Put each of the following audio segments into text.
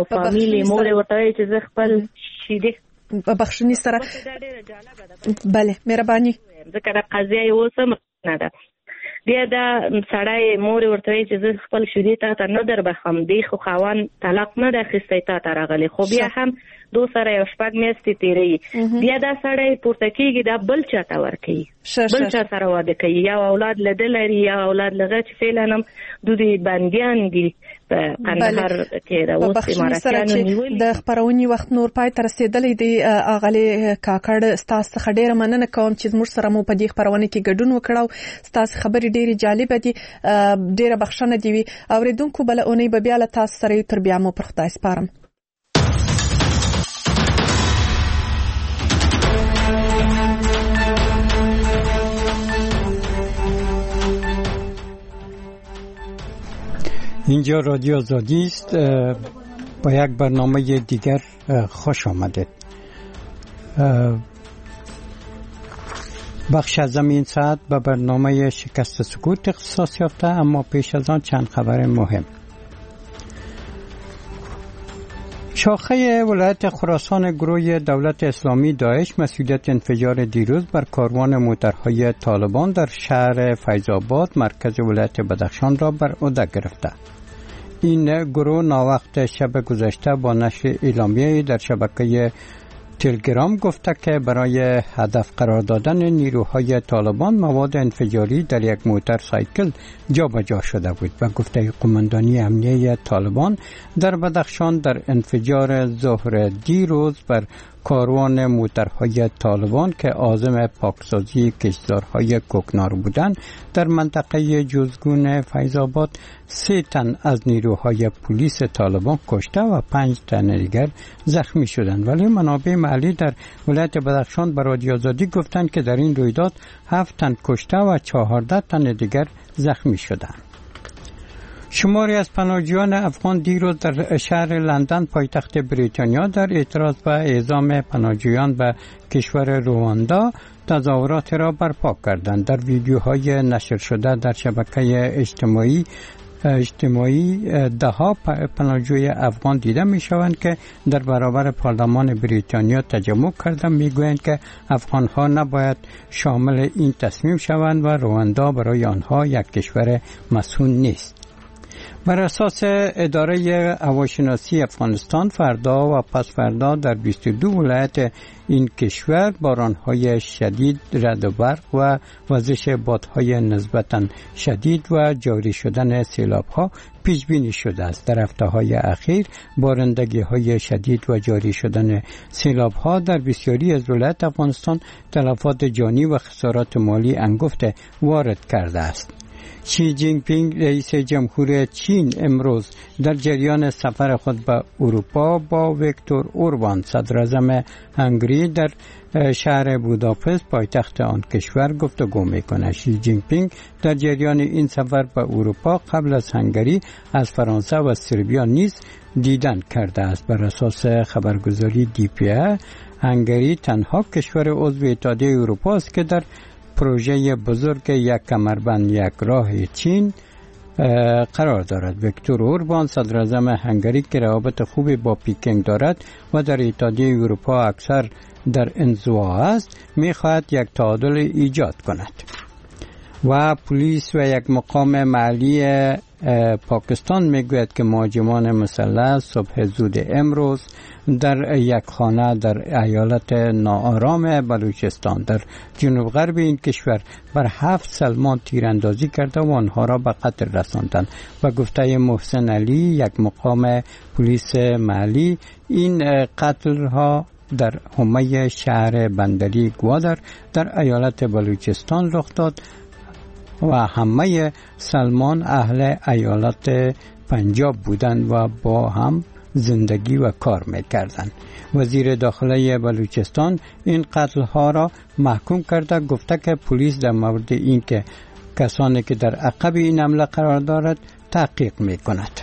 نو فامیلی مور ورته چې زه خپل شیدې بخښنې سره. بله مهرباني. ځکه دا قضیه یو سم نه ده. بیا دا سړی مور ورته چې زه خپل شیدې ته نه در بخم، دی خو خاوند طلاق نه د اخیستی تا ته راغلی، خو بیا هم دو سره یو شپږ میاشتې تیروي. بیا دا سړی پورته کېږي دا بل چا ته ورکوي، بل چا سره واده کوي، یا اولاد له ده لري یا اولاد له چې فعلا هم دوی بندیان دي په قندهار کې. د اوس اماراتیانو نیولي. د خپرونې وخت نور پای ته رسېدلی دی. اغلې کاکړ ستاسو څخه ډېره مننه کوم چې زموږ سره مو په دې خپرونه کې ګډون وکړو. ستاسو خبرې ډېرې جالبه دي، ډېره بخښنه دي وي. اوریدونکو بله اونۍ به بیا له تاسو سره تر بیا مو پر خدای سپارم. اینجا رادیو آزادی است. با یک برنامه دیگر خوش آمدید. بخش از این ساعت به برنامه شکست سکوت اختصاص یافته، اما پیش از آن چند خبر مهم. شاخه ولایت خراسان گروه دولت اسلامی داعش مسئولیت انفجار دیروز بر کاروان موترهای طالبان در شهر فیض‌آباد مرکز ولایت بدخشان را بر عهده گرفته. این گروه ناوقت شب گذشته با نشر اعلامیه‌ای در شبکه تلگرام گفته که برای هدف قرار دادن نیروهای طالبان مواد انفجاری در یک موتر سایکل جابجا شده بود و گفته قماندانی امنیه طالبان در بدخشان در انفجار ظهر دیروز بر کاروان موترهای طالبان که عازم پاکسازی کشتزارهای کوکنار بودند در منطقه جزگون فیض‌آباد 3 تن از نیروهای پلیس طالبان کشته و 5 تن دیگر زخمی شدند. ولی منابع محلی در ولایت بدخشان به رادیو آزادی گفتند که در این رویداد 7 تن کشته و 14 تن دیگر زخمی شدند. شماری از پناهجویان افغان دیروز در شهر لندن پایتخت بریتانیا در اعتراض به اعزام پناهجویان به کشور رواندا تظاهرات را برپا کردند. در ویدیوهای نشر شده در شبکه اجتماعی دهها پناهجوی افغان دیده می شوند که در برابر پارلمان بریتانیا تجمع کردند. می گویند که افغان ها نباید شامل این تصمیم شوند و رواندا برای آنها یک کشور مسئول نیست. بر اساس اداره هواشناسی افغانستان فردا و پس فردا در 22 ولایت این کشور بارانهای شدید، رعد و برق و وزش بادهای نسبتاً شدید و جاری شدن سیلاب‌ها پیش بینی شده است. در هفته‌های اخیر بارندگی‌های شدید و جاری شدن سیلاب‌ها در بسیاری از ولایات افغانستان تلفات جانی و خسارات مالی انگفت وارد کرده است. شی جین پینگ رئیس جمهور چین امروز در جریان سفر خود به اروپا با ویکتور اوربان صدراعظم هنگری در شهر بوداپست پایتخت آن کشور گفتگو می‌کند. شی جین پینگ در جریان این سفر به اروپا قبل از هنگری از فرانسه و سربیا نیز دیدن کرده است. بر اساس خبرگزاری DPA هنگری تنها کشور عضو اتحادیه اروپا است که در پروژه بزرگ یک کمربند یک راه چین قرار دارد. ویکتور اوربان صدراعظم هنگری که روابط خوبی با پکین دارد و در اتحادیه اروپا اکثر در انزوا است می‌خواهد یک تعادل ایجاد کند. و پلیس و یک مقام محلی پاکستان میگوید که مهاجمان مسلح صبح زود امروز در یک خانه در ایالت ناآرام بلوچستان در جنوب غرب این کشور بر 7 سلمان تیراندازی کرده و آنها را به قتل رساندند. و گفته محسن علی یک مقام پلیس محلی این قتل ها در حومه شهر بندری گوادر در ایالت بلوچستان رخ داد و همه سلمان اهل ایالت پنجاب بودند و با هم زندگی و کار می‌کردند. وزیر داخله بلوچستان این قتل ها را محکوم کرده، گفته که پلیس در مورد این که کسانی که در عقب این حمله قرار دارد تحقیق می‌کند.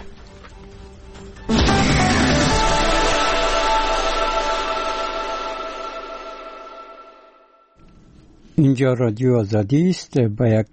اینجا رادیو آزادی است. با یک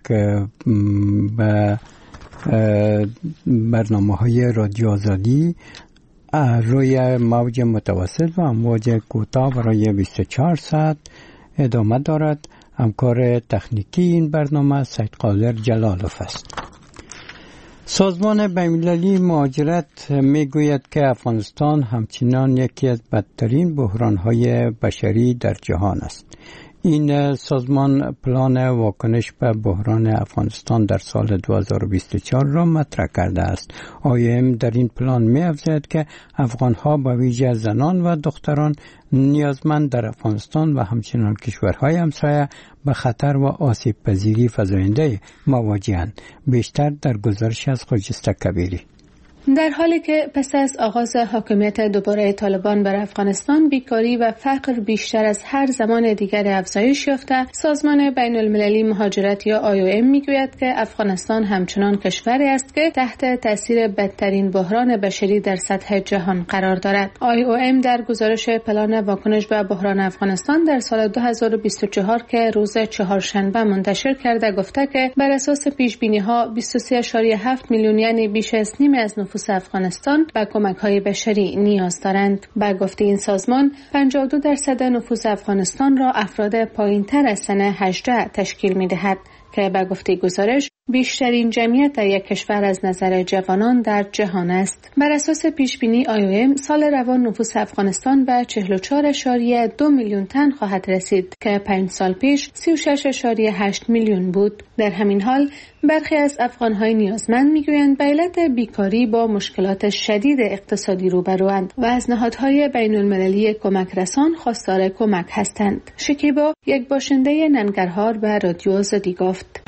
برنامه های رادیو آزادی روی موج متوسط و امواج کوتاه برای 24 ساعت ادامه دارد. همکار تکنیکی این برنامه سید قادر جلالوف است. سازمان بین‌المللی مهاجرت میگوید که افغانستان همچنان یکی از بدترین بحران‌های بشری در جهان است. این سازمان پلان واکنش به بحران افغانستان در سال 2024 را مطرح کرده است. IOM در این پلان می‌افزاید که افغان‌ها به ویژه زنان و دختران نیازمند در افغانستان و همچنین کشورهای همسایه به خطر و آسیب پذیری فزاینده مواجه‌اند. بیشتر در گزارش از خجسته کبیری. در حالی که پس از آغاز حاکمیت دوباره طالبان بر افغانستان بیکاری و فقر بیشتر از هر زمان دیگر افزایش یافته، سازمان بین‌المللی مهاجرت یا IOM میگوید که افغانستان همچنان کشوری است که تحت تاثیر بدترین بحران بشری در سطح جهان قرار دارد. IOM در گزارش پلان واکنش به بحران افغانستان در سال 2024 که روز چهارشنبه منتشر کرده گفته که بر اساس پیش‌بینی‌ها 23.7 میلیون یعنی بیش از نیم از نفوس افغانستان به کمک‌های بشری نیاز دارند. به گفته این سازمان 52% نفوس افغانستان را افراد پایین‌تر از سن 18 تشکیل می‌دهد که به گفته گزارش بیشترین جمعیت در یک کشور از نظر جوانان در جهان است. بر اساس پیشبینی IOM سال روان نفوس افغانستان به 44.2 میلیون تن خواهد رسید که 5 سال پیش 36.8 میلیون بود. در همین حال برخی از افغان‌های نیازمند میگویند به علت بیکاری با مشکلات شدید اقتصادی روبروند و از نهادهای بین‌المللی کمک رسان خواستار کمک هستند. شکیبا یک باشنده ننگرهار به رادیو آزادی گفت: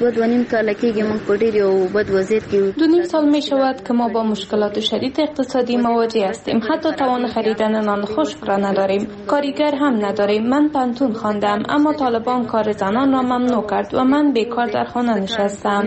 2.5 سال می شود که ما با مشکلات شدید اقتصادی مواجه هستیم. حتی توان خریدن نان خشک را نداریم. کارگر هم نداریم. من پانتون خواندم اما طالبان کار زنان را ممنوع کرد و من بیکار در خانه نشستم.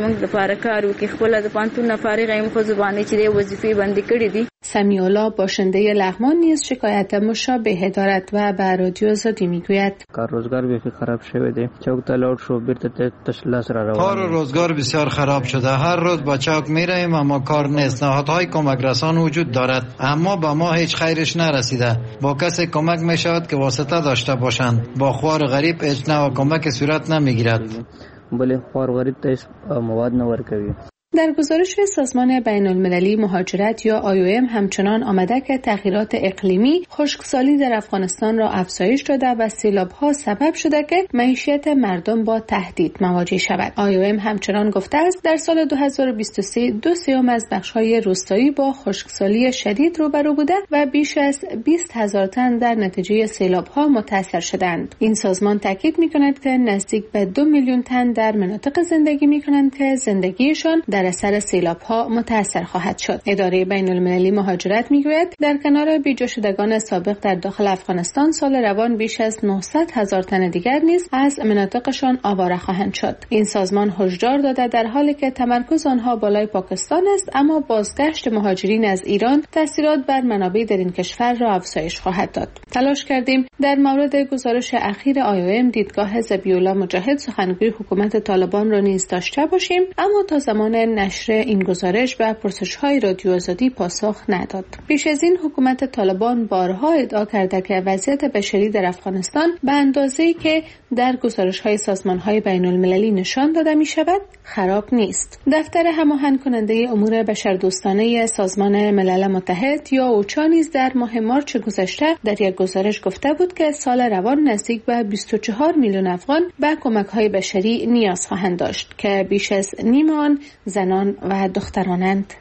سمیع‌الله باشنده لغمان نیز شکایت مشابه دارد و به رادیو آزادی میگوید: کار روزگار بسیار خراب شده. چوک تلوت شو بیرته تشلاس را روان. کار و روزگار بسیار خراب شده. هر روز با چوک میریم اما کار نیست. نهادهای کمک رسان وجود دارد اما با ما هیچ خیرش نرسیده. با کسی کمک میشود که واسطه داشته باشند. با خوار غریب هیچ نوع کمک صورت نمیگیرد. بله خوار غریب تیس مواد نورکوی. در گزارش سازمان بین‌المللی مهاجرت یا IOM همچنان آمده که تغییرات اقلیمی خشکسالی در افغانستان را افزایش داده و سیلاب‌ها سبب شده که معیشت مردم با تهدید مواجه شود. IOM همچنان گفته است در سال 2023 2/3 از بخش‌های روستایی با خشکسالی شدید روبرو بوده و بیش از 20,000 تن در نتیجه سیلاب‌ها متاثر شدند. این سازمان تاکید می‌کند که نزدیک به 2 میلیون تن در مناطق زندگی می‌کنند که زندگیشان در اثر سیلاب‌ها متاثر خواهد شد. اداره بین‌المللی مهاجرت میگوید در کنار بیجا شدگان سابق در داخل افغانستان سال روان بیش از 900,000 تن دیگر نیز از مناطقشان آواره خواهند شد. این سازمان هشدار داده در حالی که تمرکز آنها بالای پاکستان است اما بازگشت مهاجرین از ایران تاثیرات بر منابع در این کشور را افزایش خواهد داد. تلاش کردیم در مورد گزارش اخیر IOM دیدگاه ذبیح‌الله مجاهد سخنگوی حکومت طالبان را نیز داشته باشیم اما تا زمان نشر این گزارش به پرسش‌های رادیو آزادی پاسخ نداد. پیش از این حکومت طالبان بارها ادعا کرده که وضعیت بشری در افغانستان به اندازه‌ای که در گزارش‌های سازمان‌های بین‌المللی نشان داده می‌شود خراب نیست. دفتر هماهنگ کننده امور بشردوستانه سازمان ملل متحد یا اوچا نیز در ماه مارس گذشته در یک گزارش گفته بود که سال روان نزدیک به 24 میلیون افغان به کمک‌های بشری نیاز خواهند داشت که بیش از نیم آن زنان و دخترانند.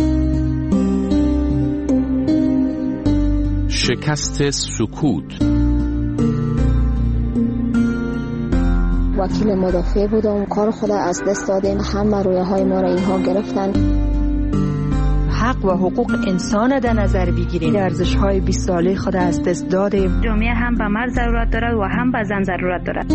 شکست سکوت. وکیل مدافع بودم، کار خود از دست دادیم، همه رویاهای ما را اینها گرفتن. حق و حقوق انسان در نظر بگیریم. ارزش‌های 20 ساله خود از دست دادیم. جامعه هم به مرد ضرورت دارد و هم به زن ضرورت دارد.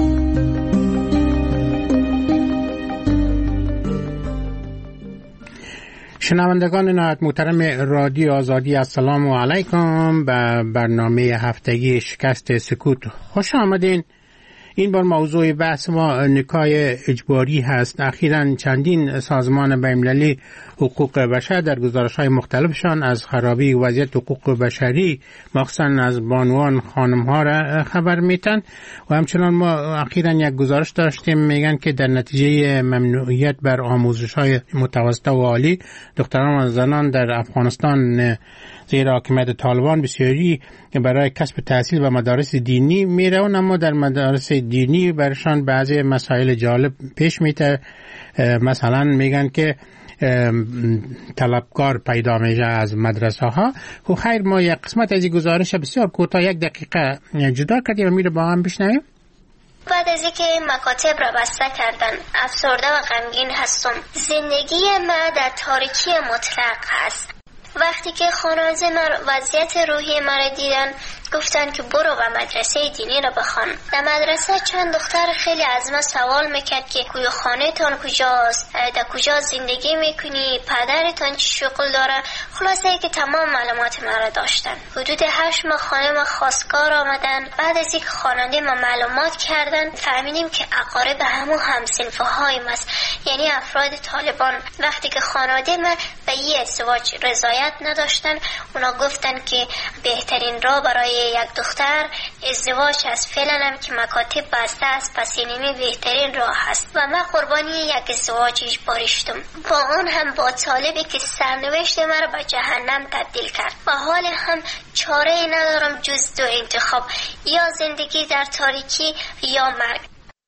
شنوندگان نهایت محترم رادیو آزادی، السلام علیکم. به برنامه هفتگی شکست سکوت خوش آمدین. این بار موضوع بحث ما نکاح اجباری هست. اخیراً چندین سازمان بین‌المللی حقوق بشر در گزارش‌های مختلفشان از خرابی وضعیت حقوق بشری مخصوصاً از بانوان خانم‌ها را خبر میتن و همچنان ما اخیراً یک گزارش داشتیم میگن که در نتیجه ممنوعیت بر آموزش‌های متوسطه و عالی دختران و زنان در افغانستان زیر حاکمیت طالبان بسیاری برای کسب تحصیل و مدارس دینی میروند، اما در مدارس دینی برشان بعضی مسائل جالب پیش میاد. مثلا میگن که طلبکار پیدا میشه از مدرسه ها. و خیر ما یک قسمت از این گزارش بسیار کوتاه 1 دقیقه جدا کردیم و میره با هم بشنویم. بعد از اینکه مکاتب را بسته کردن افسرده و غمگین هستم. زندگی ما در تاریکی مطلق هست. وقتی که خانواده من وضعیت روحی مرا دیدن گفتن که برو به مدرسه دینی را بخوان. در مدرسه چند دختر خیلی از من سوال میکرد که خانه تان کجاست، در کجا زندگی میکنی، پدرتان چی شغل داره. خلاصه که تمام معلومات مرا داشتن. حدود 8 ماه خانه ما خواستگار آمدن. بعد از اینکه خواننده ما معلومات کردن فهمیدیم که اقارب همسنفه های ماست، یعنی افراد طالبان. وقتی که خانواده ما به این ازدواج رضایت نداشتن، اونا گفتن که بهترین راه برای یک دختر ازدواج است. فعلا هم که مکاتب بسته است پس اینمی بهترین راه است و من قربانی یک ازدواج اجباری شدم. با اون هم با طالبی که سرنوشت مرا به جهنم تبدیل کرد و حال هم چاره ای ندارم جز 2 انتخاب، یا زندگی در تاریکی یا مرگ.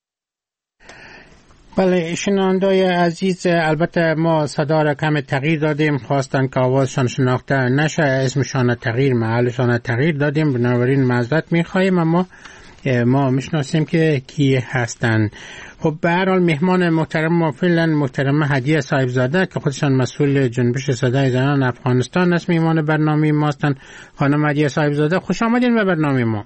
بله شنوندای عزیز، البته ما صدا را کم تغییر دادیم، خواستن که آوازشان شناخته نشه، اسمشان تغییر، محلشان تغییر دادیم، بنابراین معذرت میخواییم، اما ما میشناسیم که کی هستن. خب به هر حال مهمان محترم ما فعلا محترمه هدیه صاحبزاده که خودشان مسئول جنبش صدای زنان افغانستان است مهمان برنامه ما هستند. خانم هدیه صاحبزاده خوش آمدین به برنامه ما.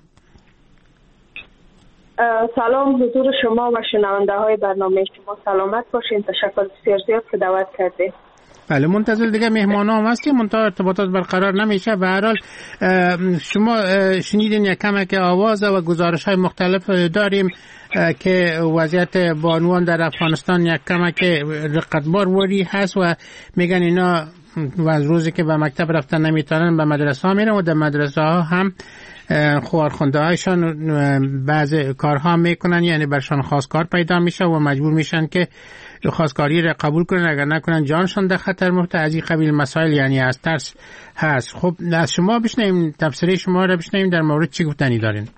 سلام حضور شما و شنونده های برنامه شما، سلامت باشین. تشکر بسیار زیاد که دعوت کردید. بله منتظر دیگه مهمان هم هستیم، منتها ارتباطات برقرار نمیشه. به هر حال شما شنیدین یک کمک آواز و گزارش های مختلف داریم که وضعیت بانوان در افغانستان یک کمک رقتبار وری هست و میگن اینا و از روزی که به مکتب رفتن نمیتونن به مدرسه ها میرن و در مدرسه ها هم خواهرخوانده هایشان بعض کارها میکنن، یعنی برشان خواستگار پیدا میشه و مجبور میشن که خواستگاری را قبول کنن، اگر نکنن جانشان در خطر میفته. از این قبیل مسائل یعنی از ترس هست. خب از شما بشنویم، تفسیر شما را بشنویم در مورد چی گفتنی دارین.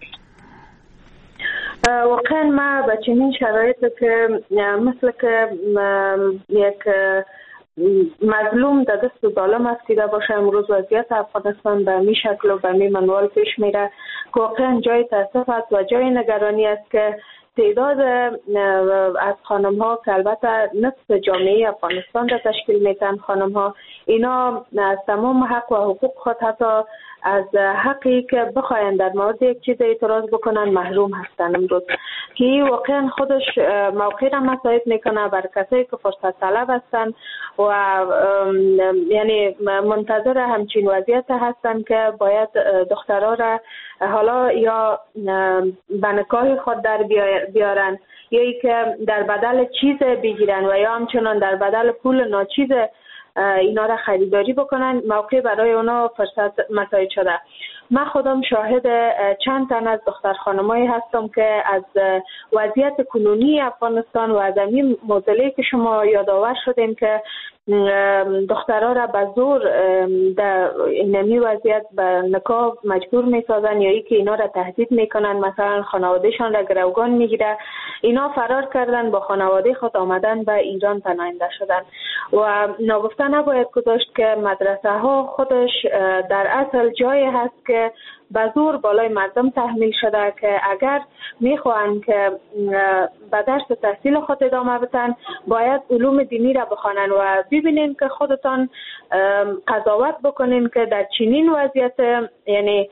واقعا ما به چنین شرایط که مثل که یک مظلوم در دست ظالم افتیده باشه، امروز وضعیت افغانستان به می شکل و به می منوال پیش میره که واقعا جای تاسف است و جای نگرانی است که تعداد از خانم ها که البته نصف جامعه افغانستان را تشکیل میتن، خانم ها اینا از تمام حق و حقوق خود حتی از حقی که بخواین در مورد یک چیز اعتراض بکنن محروم هستن امروز، که واقعا خودش موقع را مساعد میکنه بر کسایی که فرصت طلب هستن و یعنی منتظر همچین وضعیت هستن که باید دخترها را حالا یا به نکاح خود در بیارن یا ای که در بدل چیز بگیرن و یا همچنان در بدل پول ناچیز اینا را خریداری بکنن، موقع برای اونا فرصت مساعد شده. من خودم شاهد چند تن از دختر خانمایی هستم که از وضعیت کنونی افغانستان و از این معضلی که شما یادآور شدین که دخترها را به زور در اینمی وضعیت به نکاح مجبور میسازن یا ای که اینا را تهدید میکنن، مثلا خانوادهشان را گروگان میگیره. اینا فرار کردن، با خانواده خود آمدن به ایران پناهنده شدن و ناگفته نباید گذاشت که مدرسه ها خودش در اصل جایی هست که به زور بالای مردم تحمیل شده که اگر میخواهند که به درس تحصیل خود ادامه بدن باید علوم دینی را بخوانند و ببینین که خودتان قضاوت بکنین که در چنین وضعیت یعنی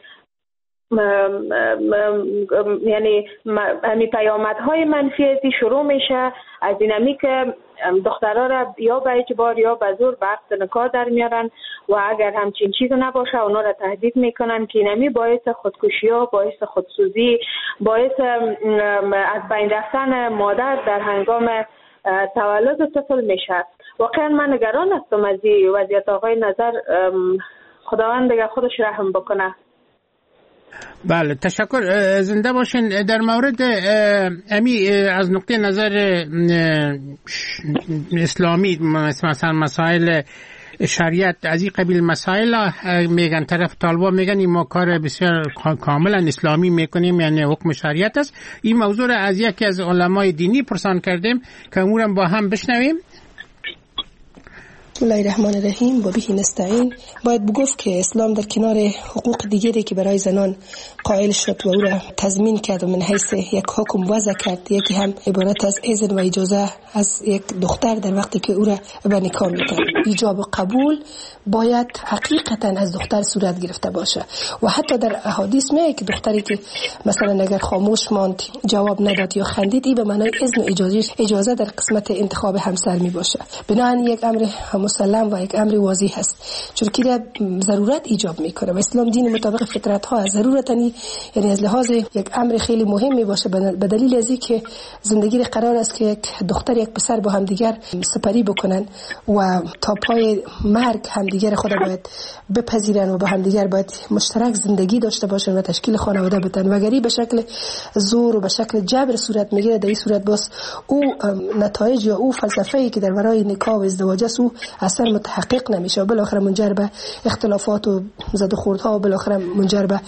همین پیامدهای منفی ازی شروع میشه از اینمی که دخترها را یا به اجبار یا به زور به عقد نکاح در میارن و اگر همچین چیز نباشه اونا را تهدید میکنن که اینمی باعث خودکشی ها، باعث خودسوزی، باعث از بین رفتن مادر در هنگام تولد طفل میشه واقعا من نگران هستم از این وضعیت. آقای نظر خداوند دیگه خودش رحم بکنه. بله تشکر، زنده باشین. در مورد امی از نقطه نظر اسلامی مثلا مسائل شریعت از این قبیل مسائل میگن، طرف طالبا میگن این ما کار بسیار کاملا اسلامی میکنیم، یعنی حکم شریعت است. این موضوع را از یکی از علمای دینی پرسان کردیم که امورم با هم بشنویم. بسم الله الرحمن الرحیم و به نستعین. باید بگفت که اسلام در کنار حقوق دیگری که برای زنان قائل شد و او را تضمین کرد و من حیث یک حکم وضع کرد، یکی هم عبارت از اذن و اجازه از یک دختر در وقتی که او را به نکاح می‌دهد. ایجاب و قبول باید حقیقتا از دختر صورت گرفته باشه و حتی در احادیث میگه که دختری که مثلا اگر خاموش ماند، جواب نداد یا خندید، این به معنای اذن و اجازه در قسمت انتخاب همسر می باشه. بنابراین یک امر مسلم و یک امر واضح است، چون که ضرورت ایجاب میکنه و اسلام دین مطابق فطرت ها از ضرورت یعنی از لحاظ یک امر خیلی مهم می باشه، به دلیل از اینکه زندگی قرار است که یک دختر یک پسر با هم دیگر سپری بکنن و تا پای مرگ همدیگر خود باید بپذیرن و با هم دیگر باید مشترک زندگی داشته باشن و تشکیل خانواده بدن. و اگری به شکل زور و به شکل جبر صورت میگیره، در این صورت باز او نتایج یا او فلسفه‌ای که در ورای نکاح و ازدواج است او اصلا متحقق نمیشه و بالاخره منجر به اختلافات و زد و خوردها و بالاخره منجر به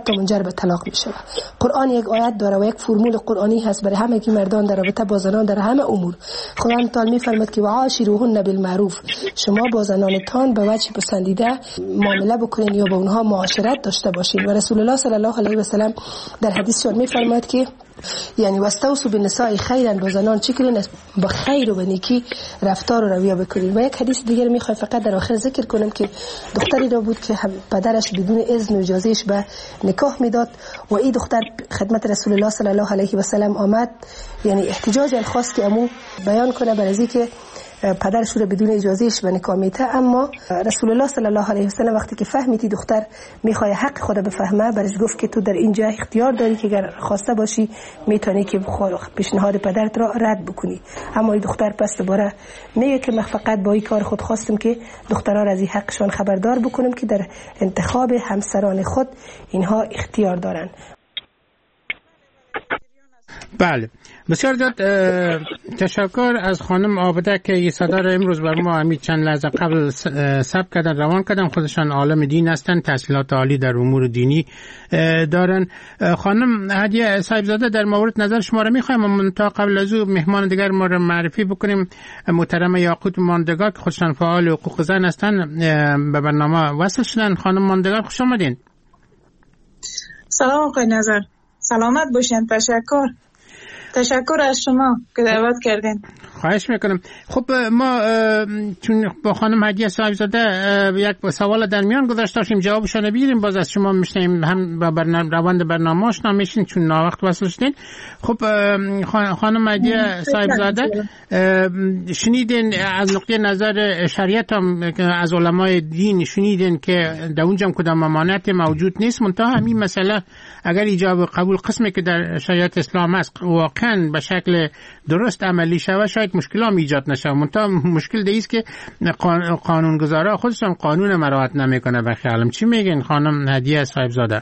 طلاق میشه. قرآن یک آیت داره و یک فرمول قرآنی هست برای همه کی مردان در رابطه با زنان در همه امور. خداوند تعالی میفرماید که وعاشروهن بالمعروف، شما با زنانتان به وجه پسندیده معامله بکنین یا با اونها معاشرت داشته باشین. و رسول الله صلی الله علیه و سلم در حدیث میفرماید که یعنی واستوصوا بالنساء خیرا، با زنان چه کنین؟ با خیر و با نیکی رفتار و رویه بکنین. و یک حدیث دیگر میخوام فقط در آخر ذکر کنم که دختری را بود که پدرش بدون اذن و اجازهش به نکاح میداد و این دختر خدمت رسول الله صلی الله علیه و سلم آمد، یعنی احتجاج خواست که امو بیان کنه برای اینکه پدرش رو بدون اجازهش به نکاح میده. اما رسول الله صلی الله علیه و سلم وقتی که فهمیدی دختر میخواد حق خود بفهمه، برش گفت که تو در اینجا اختیار داری که اگر خواسته باشی میتونی که پیشنهاد پدرت را رد بکنی. اما این دختر پس دوباره میگه که من فقط با این کار خود خواستم که دخترها را از این حقشان خبردار بکنم که در انتخاب همسران خود اینها اختیار دارن. بله، بسیار زیاد تشکر از خانم عابده که این صدا را امروز بر ما همین چند لحظه قبل ثبت کردن، روان کردن. خودشان عالم دین هستند، تحصیلات عالی در امور دینی دارن. خانم هدیه صاحبزاده، در مورد نظر شما را میخوایم تا قبل از او مهمان دیگر ما را معرفی بکنیم. محترم یاقوت ماندگار که خودشان فعال حقوق زن هستند به برنامه وصل شدن. خانم ماندگار خوش آمدین. سلام آقای نظر، سلامت باشین. تشکر از شما که دعوت کردین. خواهش میکنم. خب ما چون با خانم هدیه صاحبزاده یک سوال در میان گذاشته داشتیم، جوابشون بگیریم، باز از شما میشنیم، هم با روند برنامه آشنا میشین چون ناوقت وصل شدین. خب خانم هدیه صاحبزاده، شنیدین از نقطه نظر شریعت هم از علمای دین شنیدین که در اونجا کدام ممانعت موجود نیست، منتها همین مسئله اگر ایجاب قبول قسمی که در شریعت اسلام است واقعا به شکل درست عملی شود شاید مشکل هم ایجاد نشه. منتها مشکل دیست که قانونگذارا خودشون قانون مراعات نمیکنه. به خیالم چی میگین خانم هدیه صاحبزاده؟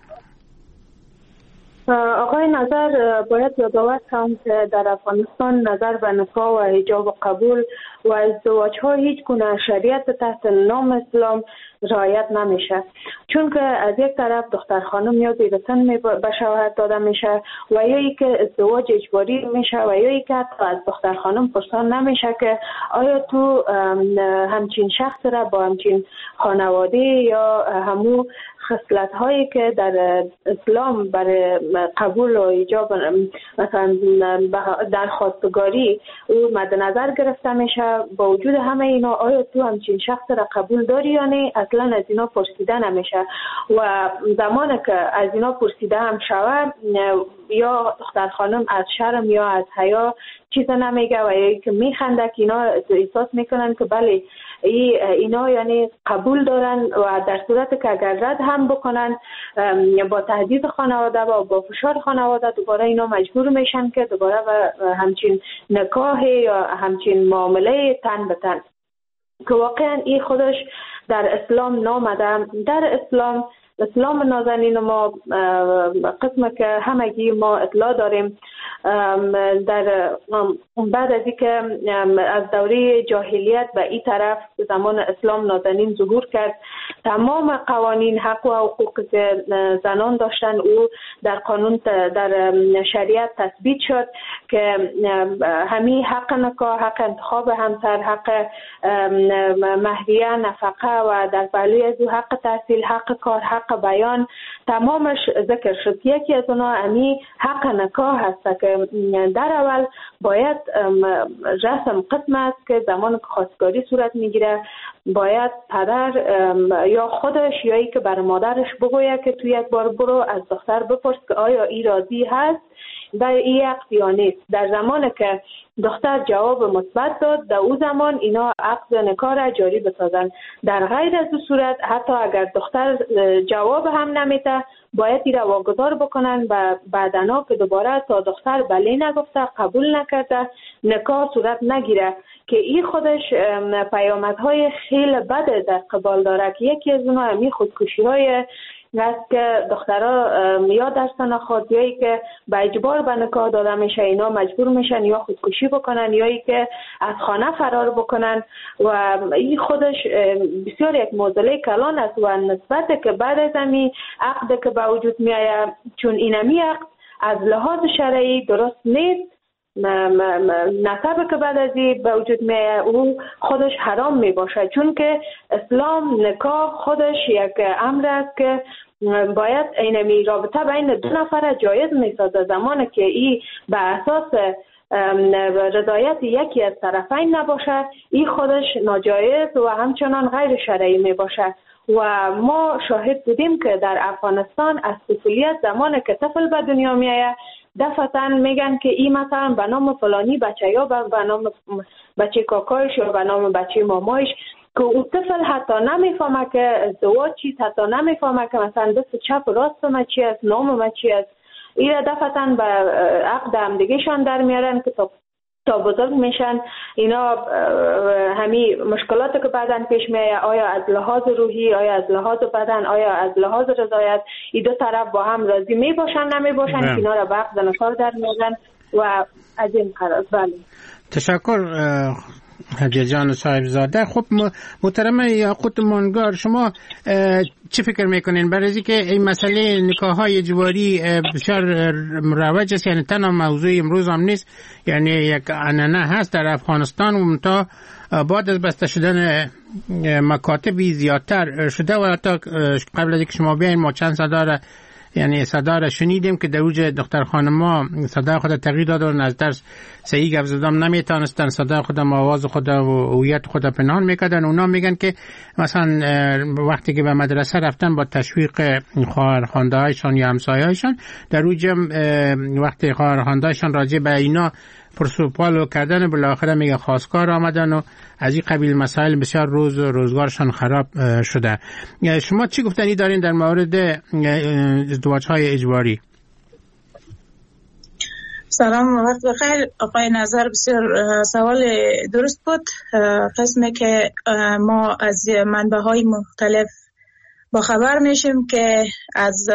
آقای نظر، باید یادآور کنم که در افغانستان نظر به نکاح و ایجاب و قبول و ازدواج ها هیچ گونه شریعت تحت نام اسلام رعایت نمیشه، چون که از یک طرف دختر خانم یا زیرسن به شوهر داده میشه و یا ای که ازدواج اجباری میشه و یا ای که حتی از دختر خانم پرسان نمیشه که آیا تو همچین شخص را با همچین خانواده یا همو خصلت هایی که در اسلام برای قبول و ایجاب مثلا درخواستگاری او مد نظر گرفته میشه، با وجود همه اینا آیا تو همچین شخص را قبول داری یا نه؟ اصلا اصلا از اینا پرسیده نمیشه و زمانی که از اینا پرسیده هم شود یا دختر خانم از شرم یا از حیا چیز نمیگه و یا که میخنده که اینا احساس میکنن که بله اینا یعنی قبول دارن و در صورت که اگر رد هم بکنن با تهدید خانواده و با فشار خانواده دوباره اینا مجبور میشن که دوباره همچین نکاح یا همچین معامله تن به تن که واقعا این خودش در اسلام نامده. در اسلام نازنین ما قسم که همگی ما اطلاع داریم در بعد از اینکه از دوره جاهلیت به این طرف زمان اسلام نازنین ظهور کرد تمام قوانین حق و حقوق که زنان داشتن او در قانون در شریعت تثبیت شد که همین حق نکاح، حق انتخاب همسر، حق مهریه، نفقه و در پهلوی از او حق تحصیل، حق کار، حق بیان تمامش ذکر شد. یکی از اونها امی حق نکاح هست که در اول باید رسم قسم است که زمان که خواستگاری صورت میگیره باید پدر یا خودش یا ای که بر مادرش بگوید که تو یک بار برو از دختر بپرس که آیا ای راضی هست و این عقد یا نیست. در زمان که دختر جواب مثبت داد در او زمان اینا عقد نکاح را جاری بسازن. در غیر از صورت حتی اگر دختر جواب هم نمیده باید این را واگذار بکنن و بعدنا که دوباره تا دختر بله نگفته قبول نکرده نکاح صورت نگیره که این خودش پیامدهای خیلی بد در قبال داره که یکی از اونها همین خودکشی‌های است که دخترها یا در سن خود یا ای که به اجبار به نکاح داده میشه اینا مجبور میشن یا خودکشی بکنن یا ای که از خانه فرار بکنن و این خودش بسیار یک معضله کلان است و نسبت که بعد از همین عقد که به وجود میآید چون اینمی عقد از لحاظ شرعی درست نیست نسبه که بعد از این به وجود میآید او خودش حرام می باشه چون که اسلام نکاح خودش یک امر است که باید اینمی رابطه بین دو نفر جایز میسازه زمانی که این به اساس رضایت یکی از طرفین نباشه این خودش ناجایز و همچنان غیر شرعی می باشه و ما شاهد بودیم که در افغانستان از طفولیت زمانی که طفل به دنیا میآید دفعتاً میگن که این مثلا به نام فلانی بچه یا به نام بچه کاکایش یا به نام بچه مامایش که اون طفل حتی نمیفهمه که ازدواج چیست حتی نمیفهمه که مثلا دست چپ و راست ما چی است نام ما چی است این دفعتاً به عقد هم دیگهشان در میارن که تا بزرگ میشن اینا همین مشکلاتی که بعداً پیش میاد آیا از لحاظ روحی آیا از لحاظ بدن آیا از لحاظ رضایت این دو طرف با هم راضی می باشن نمی باشن که اینا را به عقد نکاح در میارن و از این قرار. بله تشکر حجیه جان صاحبزاده. خب محترم یاقوت مانگار شما چی فکر میکنین برای اینکه این مسئله نکاح‌های اجباری بسیار مروج است یعنی تنها موضوع امروز هم نیست یعنی یک عنعنه هست در افغانستان و تا بعد از بسته شدن مکاتبی زیادتر شده و حتی قبل از اینکه شما بیاین ما چند صدا را شنیدیم که در اوج دختر خانما صدا خود تغییر داد و از درس صحیح گپ زدن نمیتونستن صدا خود آواز خود و هویت خود پنهان میکردن. اونا میگن که مثلا وقتی که به مدرسه رفتن با تشویق خواهرخوانده هایشان یا همسایه‌هایشان در اوج وقتی خواهرخوانده هایشان راجع به اینا پرسوپالو کردن بالاخره میگه خواستگار آمدن و از این قبیل مسائل بسیار روزگارشان خراب شده. شما چی گفتنی دارین در مورد ازدواج‌های اجباری؟ سلام وقت بخیر آقای نظر. بسیار سوال درست بود. قسمی که ما از منبع‌های مختلف با خبر میشیم که از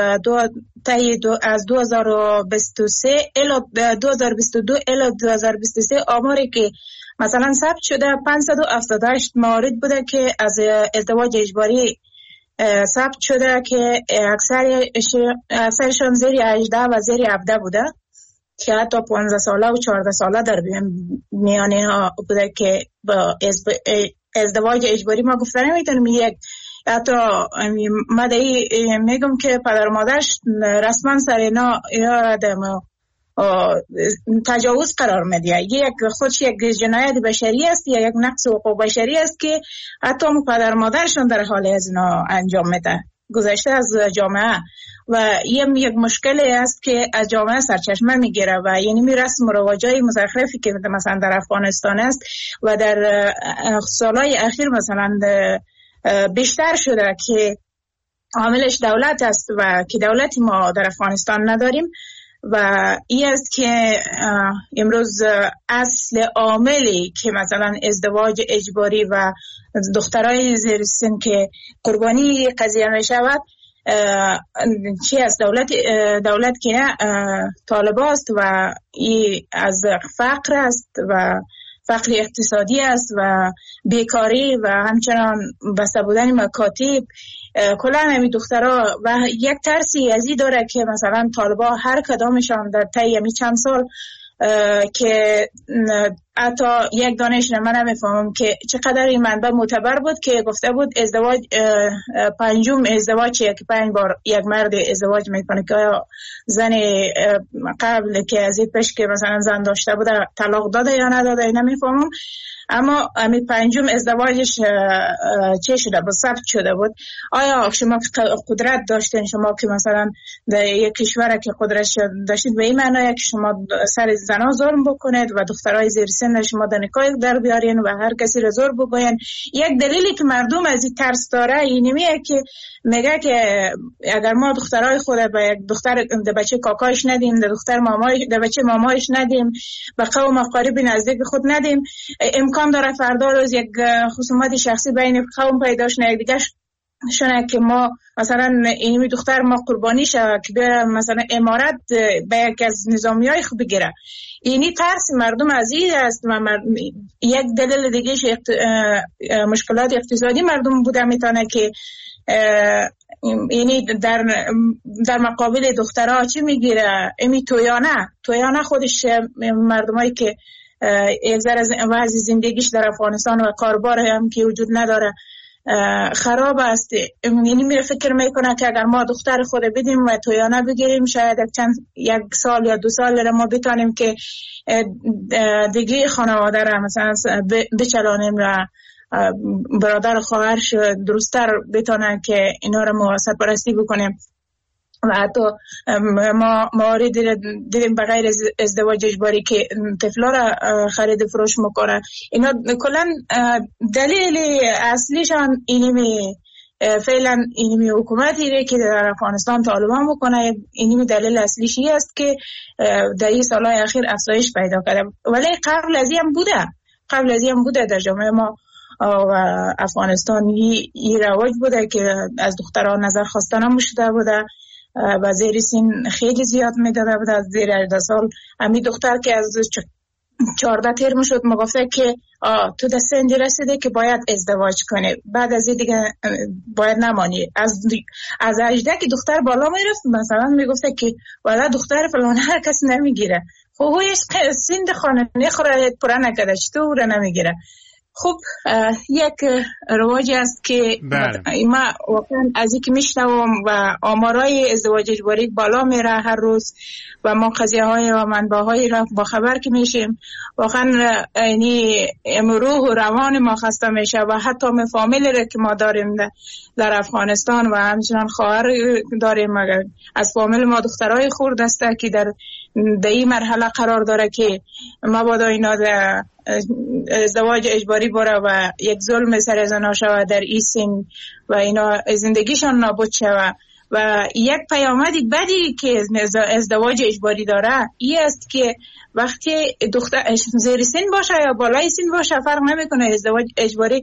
2023 الی 2022 الی 2023 آماری که مثلا ثبت شده 578 موارد بوده که از ازدواج اجباری ثبت شده که اکثرشان زیر 18 و زیر 17 بوده که حتی 15 ساله و 14 ساله در میان ها بوده که با ازدواج اجباری ما گفته نمیتونیم یک حتی مدعی میگم که پدر و مادرش رسما سر اینا یادم تجاوز قرار میده. یک خودش یک جنایت بشری است یا یک نقض حقوق بشری است که حتی پدر مادرشون در حال از اینا انجام میده، گذشته از جامعه. و یک مشکلی است که از جامعه سرچشمه میگیره و یعنی می رسم و رواجای مزخرفی که مثلا در افغانستان است و در سالهای اخیر مثلا بیشتر شده که عاملش دولت است و که دولتی ما در افغانستان نداریم. و این است که امروز اصل عاملی که مثلا ازدواج اجباری و دخترای زیر سن که قربانی قضیه می شود چی از دولت که نه طالبان است و این از فقر است و فقر اقتصادی است و بیکاری و همچنان بسته بودن مکاتب. کلا همین دخترها و یک ترسی ازی داره که مثلا طالبان هر کدامشان در طی چند سال که حتی یک دانش من نمیفهمم که چقدر این منبع معتبر بود که گفته بود ازدواج پنجم ازدواجیه که 5 بار یک مرد ازدواج میکنه که زن قبل که از این پیش که مثلا زن داشته بوده طلاق داده یا نداده نمیفهمم، اما همین پنجم ازدواجش چه شده بود؟ ثبت شده بود. آیا شما که قدرت داشتین، شما که مثلا در یک کشور که قدرت داشتید به این معنی که شما سر زنا ظلم بکنید و دخترای زیر سن شما در نکاح در بیارین و هر کسی را زور بگوین؟ یک دلیلی که مردم از این ترس داره اینمیه که میگه که اگر ما دخترای خود به یک دختر در بچه کاکایش ندیم، در دختر مامای در بچه مامایش ندیم، به قوم اقارب نزدیک خود ندیم، امکان داره فردا روز یک خصومت شخصی بین قوم پیدا شه دیگه شونه که ما مثلا اینمی دختر ما قربانی شه که بره مثلا امارت به یک از نظامیای خود بگیره. اینی ترس مردم از این است و یک دلیل دیگه مشکلات اقتصادی مردم بوده میتونه که یعنی در مقابل دخترها چی میگیره؟ امی تویانه خودش مردمایی که یک ذره وضع زندگیش در افغانستان و کاربار هم که وجود نداره خراب است، یعنی میره فکر میکنه که اگر ما دختر خود بدیم و تویانه بگیریم شاید یک سال یا 2 سال ما بتانیم که دیگه خانواده را مثلا بچلانیم و برادر خواهرش درستر بتانن که اینا را مواسط پرستی بکنیم. و حتی ما موارد دیدیم به غیر ازدواج اجباری که طفلا را خرید فروش میکنه. اینا کلا دلیل اصلیشان اینمی فعلا اینمی حکومتی که در افغانستان طالبان میکنه، اینمی دلیل اصلیشی است که در این سالهای اخیر افزایش پیدا کرده. ولی قبل از این بوده در جامعه ما و افغانستان این رواج بوده که از دختران نظر خواسته نمیشده بوده و زیر سن خیلی زیاد میداده بود. از زیر 18 سال همین دختر که از 14 ترم شد مگفته که تو در سنی رسیده که باید ازدواج کنی، بعد از این دیگه باید نمانی. از 18 که دختر بالا میرفت مثلا میگفته که والا دختر فلان هر کس نمیگیره. خب هویش سند خانه خوره پره نکده چطور نمیگیره؟ خب یک رواجی است که ما واقعا از اینکه میشنوم و آمارای ازدواج اجباری بالا میره هر روز و ما قضیه های و منبع های را با خبر که میشیم واقعا یعنی روح و روان ما خسته میشه و حتی فامیلی را که ما داریم در افغانستان و همچنان خواهر داریم از فامیل ما دخترای خورد است که در این مرحله قرار داره که مبادا اینا در ازدواج اجباری بره و یک ظلم سر زنا شود در این سن و اینا زندگیشان نابود شود. و یک پیامدی بدی که ازدواج اجباری داره این است که وقتی دختر زیر سن باشه یا بالای سن باشه فرق نمیکنه، ازدواج اجباری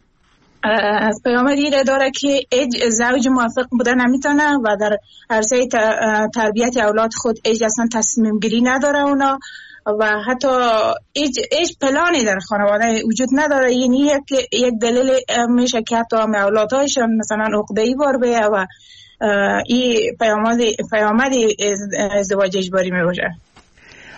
از پیامدی داره که زوج موافق بوده نمیتونه و در عرصه تربیت اولاد خود اصلا تصمیم گیری نداره اونا و حتی هیچ پلانی در خانواده وجود نداره. یعنی یک دلیل میشه که حتی اولادهایشان مثلا عقده‌ای بار بیه و این پیامد ازدواج اجباری میباشه.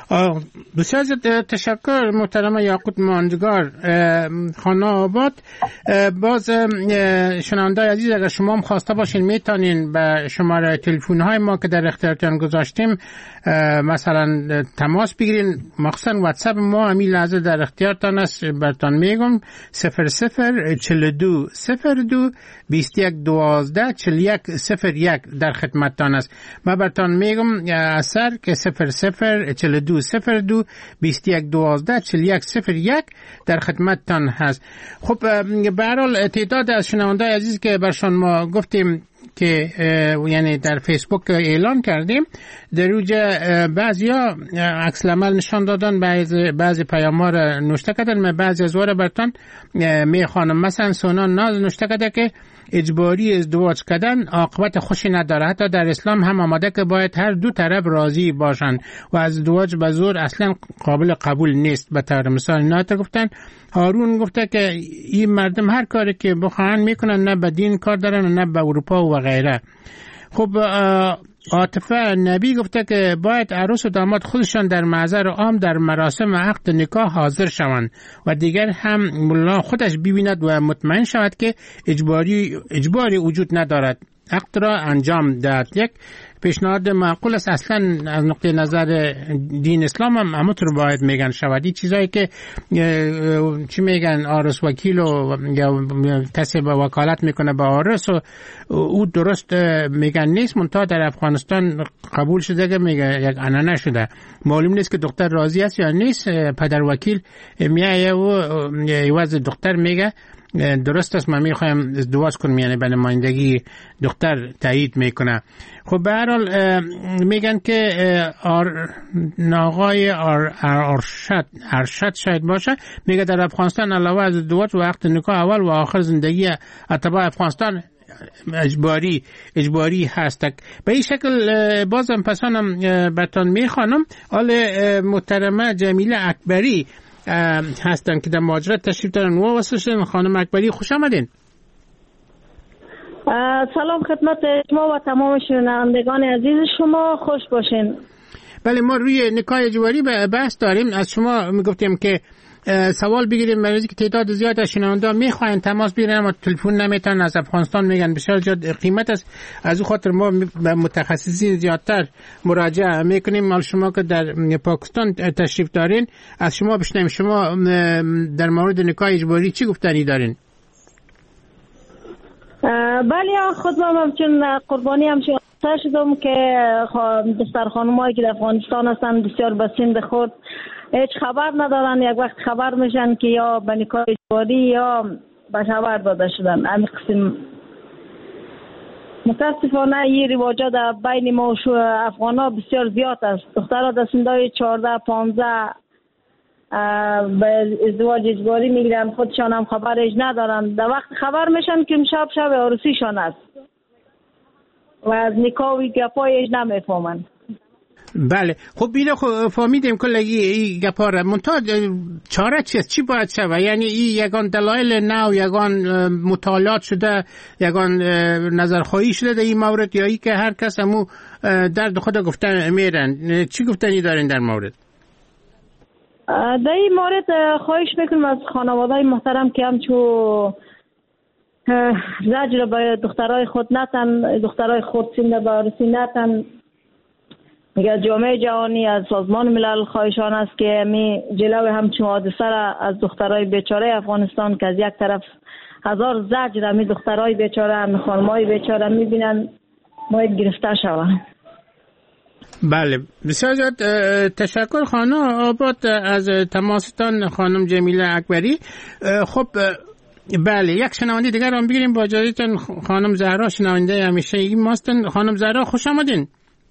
بسیار تشکر محترم یاقوت ماندگار خانه آباد. باز شنونده عزیز اگر شما هم خواسته باشین میتونین به شماره تلفن های ما که در اختیارتان گذاشتیم مثلا تماس بگیرین. مخصوصا واتساپ ما همین لحظه در اختیارتان است. برتان میگم 0042 02 21 12 41 01 در خدمتتان است. من برتان میگم اثر که 0042 02 21 12 41 01 در خدمتتان هست. خب به هر حال تعداد از شنونده عزیز که برشان ما گفتیم که یعنی در فیسبوک اعلان کردیم در روز بعضیا عکس العمل نشان دادن، بعضی پیام‌ها را نوشته کردن. بعضی از واره برتان میخوانم. مثلا سونان ناز نوشته کرده که اجباری ازدواج کردن عاقبت خوشی نداره. حتی در اسلام هم آمده که باید هر دو طرف راضی باشند و ازدواج به زور اصلا قابل قبول نیست. به طور مثال اینا گفتن. هارون گفته که این مردم هر کاری که بخواهن میکنن، نه به دین کار دارن نه به اروپا و غیره. خب عاطفه نبی گفته که باید عروس و داماد خودشان در محضر عام در مراسم عقد نکاح حاضر شوند و دیگر هم مولا خودش ببیند و مطمئن شود که اجباری وجود ندارد، عقد را انجام دهد. یک پیشنهاد معقول است. اصلا از نقطه نظر دین اسلام هم همونطور باید میگن شود. این چیزایی که چی میگن عارس وکیل و یا کسی به وکالت میکنه به عارس و او درست میگن نیست. منتها در افغانستان قبول شده که میگه یک عنعنه شده. معلوم نیست که دختر راضی است یا نیست. پدر وکیل میایه و عوض دختر میگه درست است من میخوایم ازدواج کنم، یعنی به نمایندگی دختر تایید میکنه. خب به هر حال میگن که آقای ارشد شاید باشه، میگه در افغانستان علاوه از ازدواج و عقد نکاح اول و آخر زندگی اتباع افغانستان اجباری هست. به این شکل بازم پسانم برتان میخوانم. آل محترمه جمیله اکبری هستن که در مهاجرت تشریف دارن. و واسه خانم اکبری خوش آمدین. سلام خدمت شما و تمام شنوندگان عزیز شما، خوش باشین. بله ما روی نکاح اجباری بحث داریم. از شما میگفتیم که سوال بگیریم برای که تعداد زیاد از شنونده میخواین تماس بگیرن اما تلفن نمیتونن. از افغانستان میگن بسیار زیاد قیمت است. از اون خاطر ما به متخصصین زیادتر مراجعه میکنیم. مال شما که در پاکستان تشریف دارین از شما بشنویم. شما در مورد نکاح اجباری چی گفتنی دارین؟ بله خودم چون قربانی هم شدم که دختر خانمایی که در افغانستان هستن بسیار به سن خود هیچ خبر ندارن. یک وقت خبر میشن که یا به نکاح اجباری یا به خبر داده شدن. همین قسم متاسفانه این رواجات در بین ما و افغانا بسیار زیاد است. دخترها در سنهای 14 15 به ازدواج اجباری میگیرن، خودشان هم خبرش ندارن. در وقت خبر میشن که شب عروسیشان است و از نکاح و گپایش نمیفهمن. بله خب بینا فهمیدیم کلگی این گپا را. منتها چاره چیست؟ چی باید شود؟ یعنی این یگان دلایل نو، یگان مطالعات شده، یگان نظرخواهی شده در این مورد، یا ای که هر کس همو درد خود گفتن میرن؟ چی گفتنی دارین در مورد؟ در این مورد خواهش میکنم از خانواده‌های محترم که همچون زجر به دخترای خود نتن، دخترای خود سن به عروسی نتن. میگه جامعه جهانی از سازمان ملل خواهشان است که می جلو همچون حادثه را از دخترای بیچاره افغانستان که از یک طرف هزار زجر می دخترای بیچاره خانمای بیچاره میبینن باید گرفته شوند. بله بسیار زیاد تشکر خانم آباد از تماستان خانم جمیله اکبری. خب بله یک شنونده دیگر هم بگیریم با اجازهتون. خانم زهرا شنونده همیشه این ماستن. خانم زهرا خوش آمدین.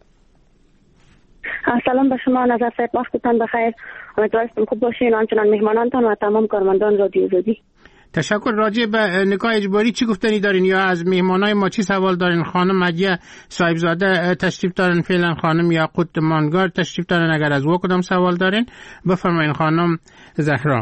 سلام به شما نظر صاحب، وقتتان بخیر. امیدوارم خوب باشین، آنچنان مهمانانتان و تمام کارمندان رادیو زودی. تشکر. راجع به نکاح اجباری چی گفتنی دارین یا از مهمانای ما چی سوال دارین؟ خانم مدیه صاحبزاده تشریف دارن فعلا، خانم یاقوت ماندگار تشریف دارن. اگر از او کدام سوال دارین بفرمایین. خانم زهرا.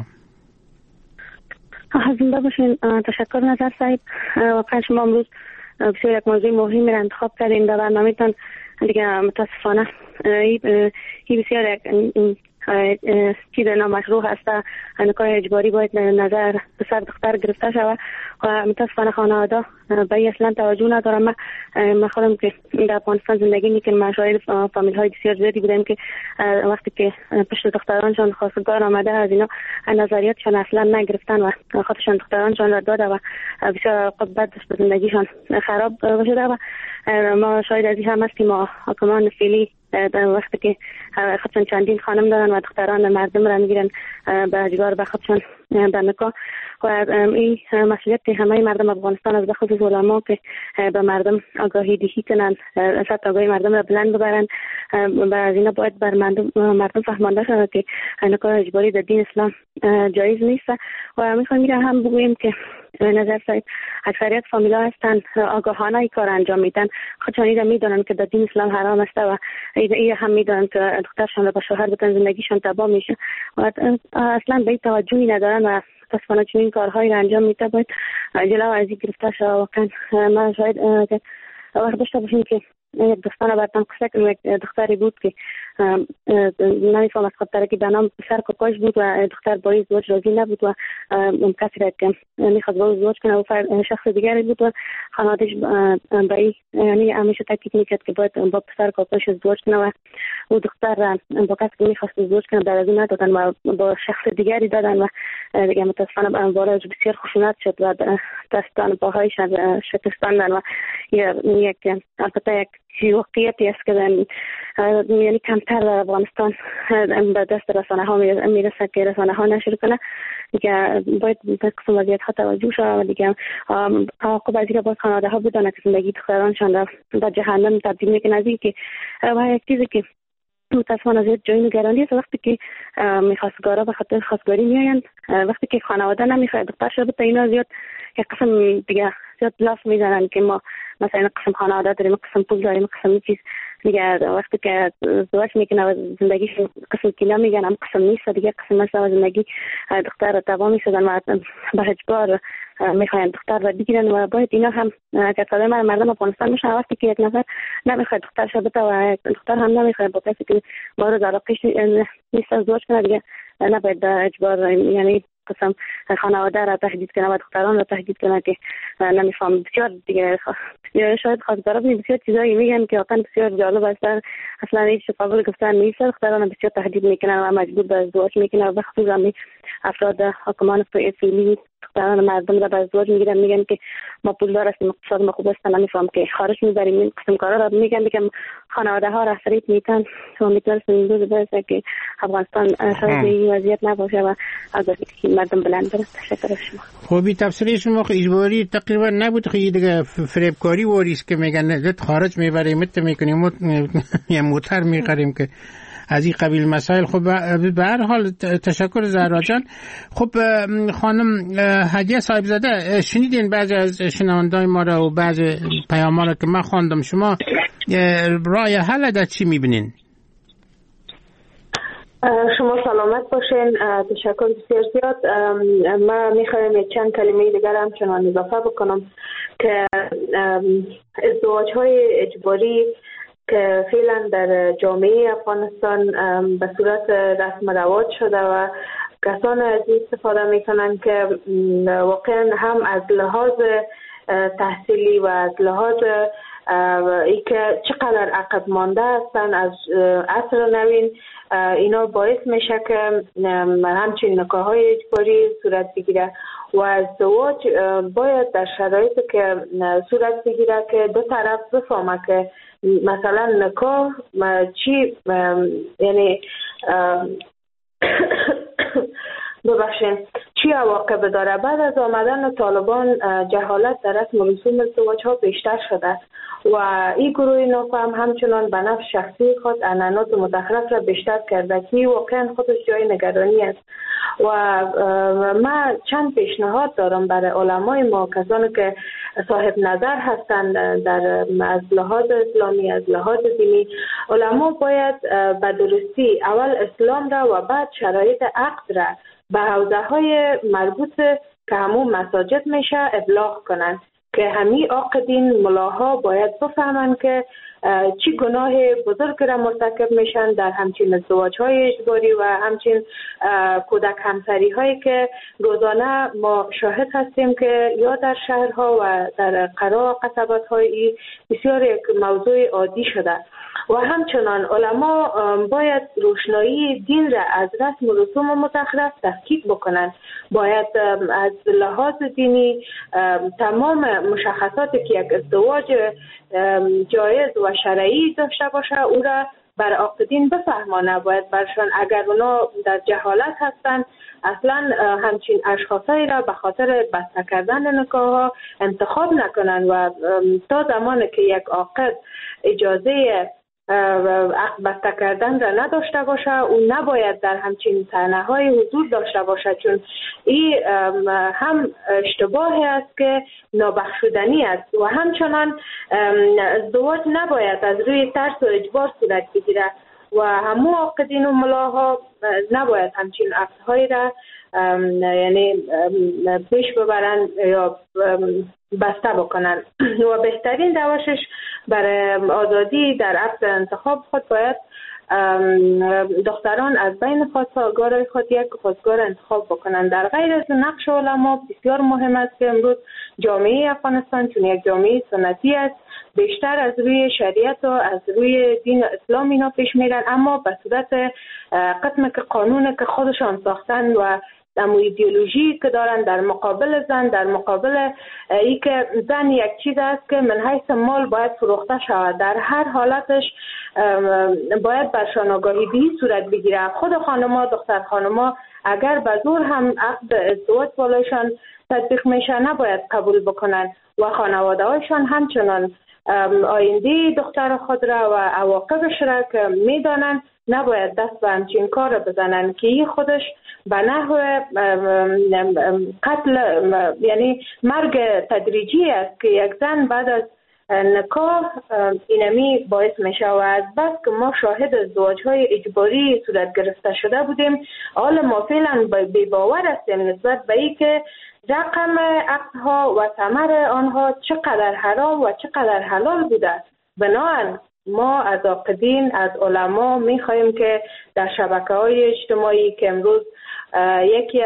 زنده باشین. تشکر نظر صاحب. واقعا شما امروز بسیار یک موضوع مهمی را انتخاب کردین در برنامه‌تان. دیگه متاسفانه این بسیار چیز نامشروع هست، نکاح اجباری باید نظر پسر دختر گرفته شود و متاسفانه خانواده به اصلا توجه ندارم. من خودم که در افغانستان زندگی میکنم، من شاهد فامیل های بسیار زیادی بودم که وقتی که پشت دخترانشان خواستگار آمده از اینا نظریاتشان اصلا نگرفتن و خودشان دخترانشان را داده و بسیار اوقات بعد به زندگیشان خراب شده و ما شاید از این هم هستیم. ما حکمان فعلی در وقتی که خودشان چندین خانم دارن و دختران مردم را میگیرن به اجبار به خودشان در نکاح و این مسئولیت همه مردم افغانستان از بخصوص علما که به مردم آگاهی دهی کنند، سطح آگاهی مردم را بلند ببرند و از اینا باید بر مردم فهمانده شود که نکاح اجباری در دین اسلام جایز نیست و میخوایم هم بگوییم که نظر سایت اکثریت فامیلا هستند آگاهانه این کار انجام میدن، خودشان ایده میدونن که در دین اسلام حرام است و ایده هم میدونن که دخترشان را با شوهر بتن زندگیشان تباه میشه و اصلا به این توجهی ندارن و متاسفانه چون این کارهایی را انجام میده باید جلو از این گرفته شود. واقعا ما شاید وقت داشته باشیم که یک دوستان براتون قصه کنم. یک دختری بود که نمیفهم از خاطر که به نام پسر کوکاش بود و دختر با ازدواج راضی نبود و کسی را که میخواست با ازدواج کنه و شخص دیگری بود و خانواده‌اش به یعنی همیشه تاکید میکرد که باید با پسر کوکاش ازدواج کنه و او دختر با کسی که میخواست ازدواج کنه در از این ندادن و با شخص دیگری دادن و دیگه متاسفانه وارد بسیار خشونت شد و دستان پاهایش شکستاندن و یک البته یک واقعیتی است که یعنی کمتر در افغانستان به دست رسانه ها میرسه که رسانه ها نشر کنه. دیگه باید به قسم وضعیت ها توجه شود و دیگه عواقب از این باید خانواده ها بدانه که زندگی دخترانشان را به جهنم تبدیل میکنه. از این که و یک چیزی که متاسفانه زیاد جای نگرانی است وقتی که میخواستگارا به خاطر خواستگاری میآیند، وقتی که خانواده نمیخواد دخترش بده اینا زیاد یک قسم دیگه زیاد لاف میزنن که ما مثلا قسم خانواده داریم، قسم پول داریم، قسم چیز دیگه. وقتی که ازدواج میکنه و زندگیش قسم که نمیگن هم قسم نیست دیگه، قسم مثلا زندگی دختر را تباه میشدن و به اجبار میخواین دختر را بگیرن و باید اینا هم اگر صدای مردم افغانستان میشن وقتی که یک نفر نمیخواد دخترش بده و دختر هم نمیخواد با کسی که مورد علاقهش نیست ازدواج کنه دیگه نباید به اجبار یعنی قسم خانواده را تهدید کنه و دختران را تهدید کنه که نمیفهم. بسیار دیگه شاید خواستگارا بسیار چیزایی میگن که واقعا بسیار جالب است، اصلا هیچ قابل گفتن نیست. دختران بسیار تهدید میکنن و مجبور به ازدواج میکنن و به خصوص افراد حکمان فعلی دختران مردم را به ازدواج میگیرن، میگن که ما پولدار هستیم، اقتصاد ما خوب است، نمیفهم که خارج میبریم. این قسم کارا را میگن که خانواده ها را فریب میتن و امیدوارم این روز برسه که افغانستان شاید این وضعیت نباشه و آگاهی مردم بلند بره. تشکر از شما. خوبی تفسیر شما اجباری تقریبا نبود، خیلی دیگه فریبکاری واریست که میگن نزد خارج میبریم مت میکنیم یه موتر میخریم که از این قبیل مسائل. خب به هر حال تشکر زهرا جان. خب خانم هدیه صاحب زاده، شنیدین بعضی از شنوندگان ما را و بعضی پیام‌ها را که من خواندم، شما راه حل در چی میبینین؟ شما سلامت باشین. تشکر بسیار زیاد. من میخوایم چند کلمه دیگر هم چنان اضافه بکنم که ازدواج های اجباری که فعلا در جامعه افغانستان به صورت رسم و رواج شده و کسان از این استفاده میکنن که واقعا هم از لحاظ تحصیلی و از لحاظ ای که چقدر عقب مانده هستن از عصر نوین، اینا باعث میشه که همچنین نکاح‌های اجباری صورت بگیره و ازدواج باید در شرایطی که صورت بگیره که دو طرف بفهمه که مثلا نکاح چی یعنی ببخشید چی عواقب داره. بعد از آمدن طالبان جهالت در رسم و رسوم ازدواج ها بیشتر شده و این گروه نافهم همچنان به نفع شخصی خود عنعنات متخلف را بیشتر کرده که واقعا خودش جای نگرانی است. و من چند پیشنهاد دارم برای علمای ما، کسانی که صاحب نظر هستند در از لحاظ اسلامی از لحاظ دینی. علما باید به درستی اول اسلام را و بعد شرایط عقد را به حوزه های مربوط که همون مساجد میشه ابلاغ کنند که همین عاقدین ملاها باید بفهمند که چه گناه بزرگ را مرتکب میشن در همچین ازدواج های اجباری و همچین کودک همسری هایی که روزانه ما شاهد هستیم که یا در شهرها و در قرا قصبات های بسیار یک موضوع عادی شده. و همچنان علما باید روشنایی دین را از رسم و رسوم مزخرف تفکیک بکنند. باید از لحاظ دینی تمام مشخصاتی که یک ازدواج جایز و شرعی داشته باشه او را بر عاقدین بفهمانه. باید برشان اگر اونا در جهالت هستند اصلا همچین اشخاصی را به خاطر بسته کردن نکاح ها انتخاب نکنند و تا زمانی که یک عاقد اجازه عقد بسته کردن را نداشته باشه او نباید در همچین صحنه های حضور داشته باشه، چون این هم اشتباهی است که نابخشودنی است و همچنان ازدواج نباید از روی ترس و اجبار صورت بگیره و همو عاقدین و ملاها نباید همچین عقدهایی را یعنی پیش ببرن یا بسته بکنن و بهترین روشش برای آزادی در عقد انتخاب خود باید دختران از بین خواستگارای خود یک خواستگار انتخاب بکنن. در غیر از نقش علما بسیار مهم است که امروز جامعه افغانستان چون یک جامعه سنتی است بیشتر از روی شریعت و از روی دین اسلام اینا پیش میرن، اما به صورت قسم که قانون که خودشان ساختن و اما ایدئولوژی که دارن در مقابل زن، در مقابل ای که زن یک چیز است که من حیث مال باید فروخته شود، در هر حالتش باید برشان آگاهی به صورت بگیره. خود خانما، دختر خانما اگر به زور هم عقد ازدواج بالایشان تطبیق میشه نباید قبول بکنن و خانواده هایشان همچنان آینده دختر خود را و عواقبش را که میدانن نباید دست به همچین کار بزنن که این خودش به نحو قتل یعنی مرگ تدریجی است که یک زن بعد از نکاح اینمی باعث میشه و از بس که ما شاهد ازدواج‌های اجباری صورت گرفته شده بودیم حالا ما فعلا بی‌باور هستیم نسبت به این که رقم عقدها و ثمر آنها چقدر حرام و چقدر حلال بوده. بنابراین ما از عاقدین، از علما می‌خواهیم که در شبکه‌های اجتماعی که امروز یکی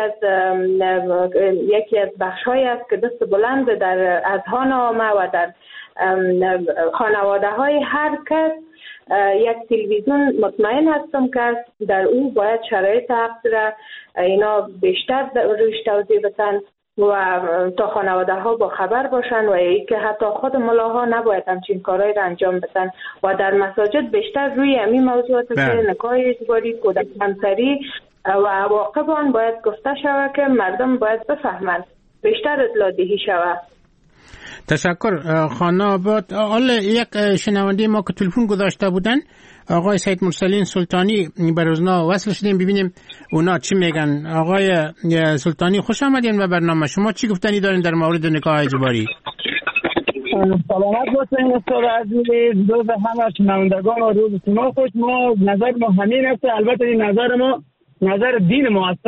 از بخش‌هایی است که دست بلند در اذهان عامه و در خانواده‌های هر کس یک تلویزیون مطمئن هستم که در او باید شرایط عقد را اینا بیشتر روش توضیح بدن و تا خانواده ها با خبر باشن و ای که حتی خود ملاها نباید همچین کارهای را انجام بدن و در مساجد بیشتر روی همین موضوعات که نکاح اجباری، کودک همسری و عواقب آن باید گفته شود که مردم باید بفهمند، بیشتر اطلاع دهی شود. تشکر خانه آباد. حالا یک شنونده ما که تلفن گذاشته بودن آقای سید مرسلین سلطانی بر اونا وصل شدیم ببینیم اونا چی میگن. آقای سلطانی خوش آمدین به برنامه. شما چی گفتنی دارین در مورد نکاح اجباری؟ سلامت باشین استاد عزیز، روز همه شنوندگان و روز شما خوش. ما نظر ما همین است، البته این نظر ما نظر دین ما است.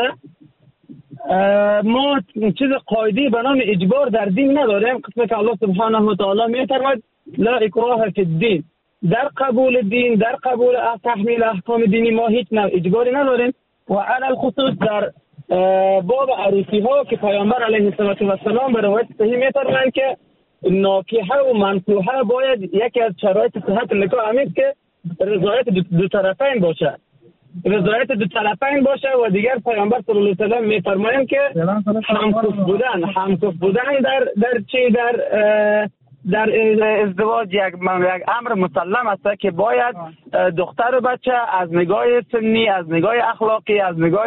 ما چیز قاعده به نام اجبار در دین نداریم. قسمت که الله سبحانه و تعالی می‌فرماید لا اکراه فی الدین، در قبول دین، در قبول تحمیل احکام دینی ما هیچ نوع اجباری نداریم. و علی الخصوص در باب عروسی ها که پیامبر علیه السلام به روایت صحیح می‌فرمایند که ناکحه و منکوحه باید یکی از شرایط صحت نکاح همین که رضایت دو طرفین باشه، رضایت دو طرفین باشه. و دیگر پیامبر صلی الله علیه و آله می‌فرمایند که همکف بودن در ازدواج یک امر مسلم است که باید دختر و بچه از نگاه سنی، از نگاه اخلاقی، از نگاه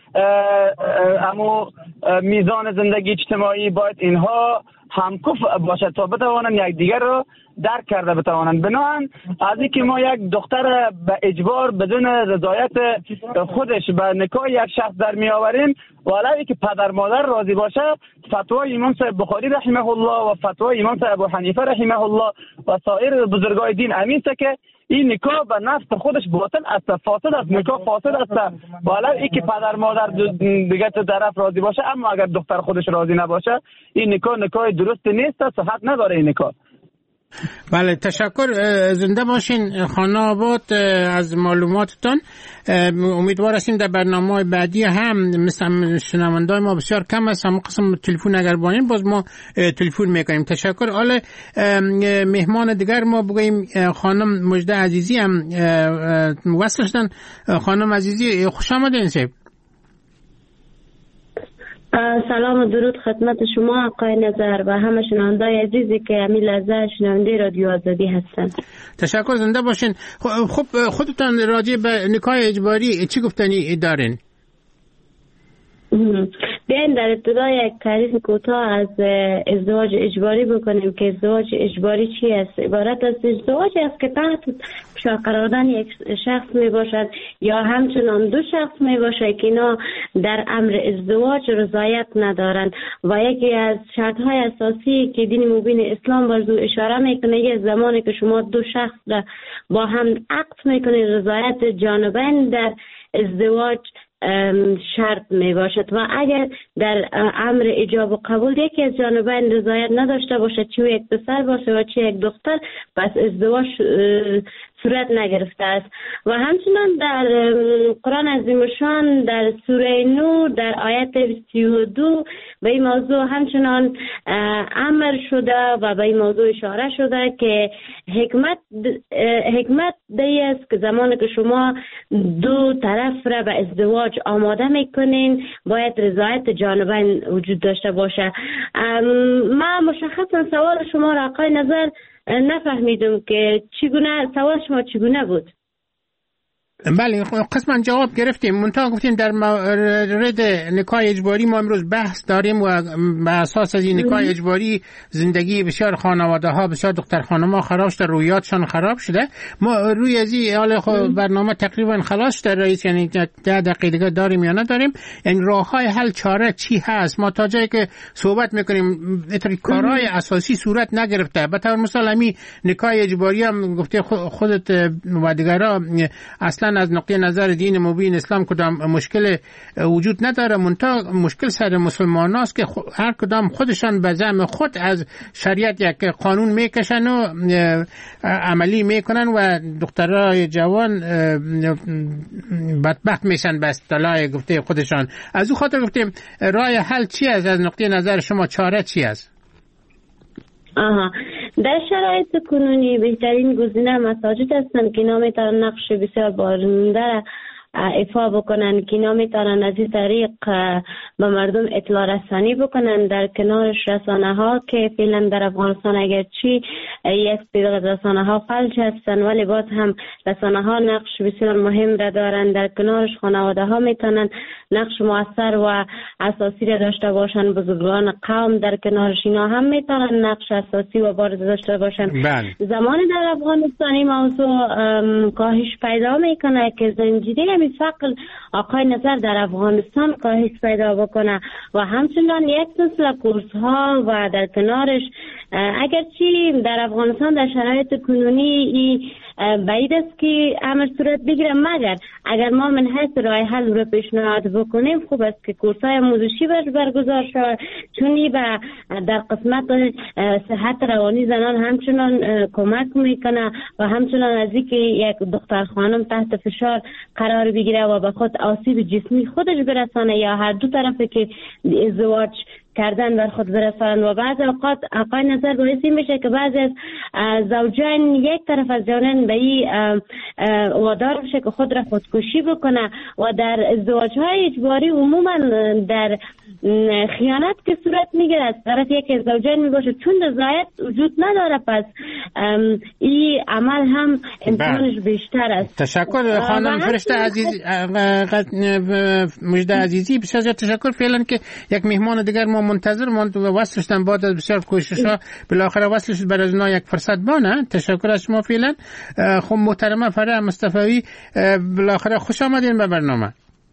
میزان زندگی اجتماعی باید اینها همکف باشه تا بتوانند یک دیگر رو درک کرده بتوانند. بنابراین از اینکه ما یک دختر به اجبار بدون رضایت خودش به نکاح یک شخص در می آوریم، ولی که پدر مادر راضی باشه، فتوای امام صاحب بخاری رحمه الله و فتوای امام صاحب ابو حنیفه رحمه الله و سایر بزرگای دین امین است که این نکاح به نفس خودش باطل است، فاسد است، نکاح فاسد است. ولی اینکه پدر مادر دیگه طرف راضی باشه، اما اگر دختر خودش راضی نباشه این نکاح درست نیست، صحت نداره این نکاح. بله تشکر، زنده باشین خانم آباد از معلوماتتان. امیدوار هستیم در برنامه بعدی هم مثل شنوندای ما بسیار کم است، هم قسم تلفن اگر بانیم باز ما تلفن میکنیم. تشکر. حالا مهمان دیگر ما بگوییم خانم مجده عزیزی هم وصل شدن. خانم عزیزی خوش آمدین. سلام و درود خدمت شما آقای نظر و همه شنوندای عزیزی که همین لحظه شنونده رادیو آزادی هستند. تشکر، زنده باشین. خب خودتان راجع به نکاح اجباری چی گفتنی دارین؟ بیاین در ابتدا یک تعریف کوتاه از ازدواج اجباری بکنیم که ازدواج اجباری چی است. عبارت از ازدواجی است که تحت فشار قرار دادن یک شخص می باشد یا همچنان دو شخص می باشد که اینا در امر ازدواج رضایت ندارند و یکی از شرط های اساسی که دین مبین اسلام بر او اشاره میکنه یه زمانی که شما دو شخص با هم عقد میکنید رضایت جانبین در ازدواج شرط می باشد و اگر در امر ایجاب و قبول یکی از جانبین رضایت نداشته باشد چه یک پسر باشه و چه یک دختر پس ازدواج صورت نگرفته است. و همچنان در قرآن عظیم الشان در سوره نور در آیت 32 به این موضوع همچنان امر شده و به این موضوع اشاره شده که حکمت دی است که زمانی که شما دو طرف را به ازدواج آماده میکنین باید رضایت جانبین وجود داشته باشه. من مشخصا سوال شما را آقای نظر نفهمیدم که سوال شما چگونه بود؟ بله قسما جواب گرفتیم. منتها گفتیم در مورد نکاح اجباری ما امروز بحث داریم و به اساس از این نکاح اجباری زندگی بسیار خانواده ها بسیار دختر خانم ها خراب شده، رویاتشان خراب شده. ما روی از این حال برنامه تقریبا خلاص شده رئیس، یعنی 10 دقیقه دیگه داریم یا نداریم. یعنی راه های حل چاره چی هست؟ ما تا جایی که صحبت میکنیم اتری کارهای اساسی صورت نگرفته. به طور مثال همین نکاح اجباری هم گفته خودت و دیگرها اصلا از نقطه نظر دین مبین اسلام کدام مشکل وجود نداره، منتها مشکل سر مسلمان هاست که هر کدام خودشان به زعم خود از شریعت یک قانون میکشن و عملی میکنن و دخترای جوان بدبخت میشن به اصطلاح گفته خودشان. از او خاطر گفتیم راه حل چی است؟ از نقطه نظر شما چاره چی است؟ در شرایط کنونی بهترین گزینه مساجد هستند که اینا میتونن نقش بسیار بارنده ایفا بکنن، که اینا میتونن از این طریق به مردم اطلاع رسانی بکنن. در کنارش رسانه ها که فعلا در افغانستان اگرچه یک تعداد رسانه ها فلج هستن ولی باز هم رسانه ها نقش بسیار مهم را دارن. در کنارش خانواده ها میتونن نقش مؤثر و اساسی را داشته باشن. بزرگان قوم در کنارش اینا هم میتونن نقش اساسی و بارز داشته باشن. زمان در افغانستان این موضوع کاهش پیدا میکنه که زنجیره فقر آقای نظر در افغانستان کاهش پیدا بکنه و همچنان یک سلسله کورس ها و در کنارش اگرچه در افغانستان در شرایط کنونی بعید است که امر صورت بگیره، مگر اگر ما من حیث راه حل رو پیشنهاد بکنیم خوب است که کورس های آموزشی برگزار شود، چون در قسمت صحت روانی زنان همچنان کمک میکنه و همچنان از اینکه یک دختر خانم تحت فشار قرار بگیره و به خود آسیب جسمی خودش برسانه یا هر دو طرفه که ازدواج کردن بر خود برسانند. و بعض اوقات آقای نظر باعثی میشه که بعضی از زوجین یک طرف از جانن به این وادار بشه که خود را خودکشی بکنه و در ازدواج‌های اجباری عموما در خیانت که صورت میگیره از طرف یک از زوجین میباشه، چون رضایت وجود نداره پس این عمل هم امکانش بیشتر است. تشکر خانم فرشته عزیز مجده عزیزی، بسیار تشکر. فعلا که یک مهمان دیگر ما منتظر ماند و وصل شدن بعد از بسیار کوشش‌ها بالاخره وصل شد. برای از اونا یک فرصت بانه. تشکر از شما. فعلا خب محترمه فرح مصطفی بالاخره خوش آمدین به برنامه.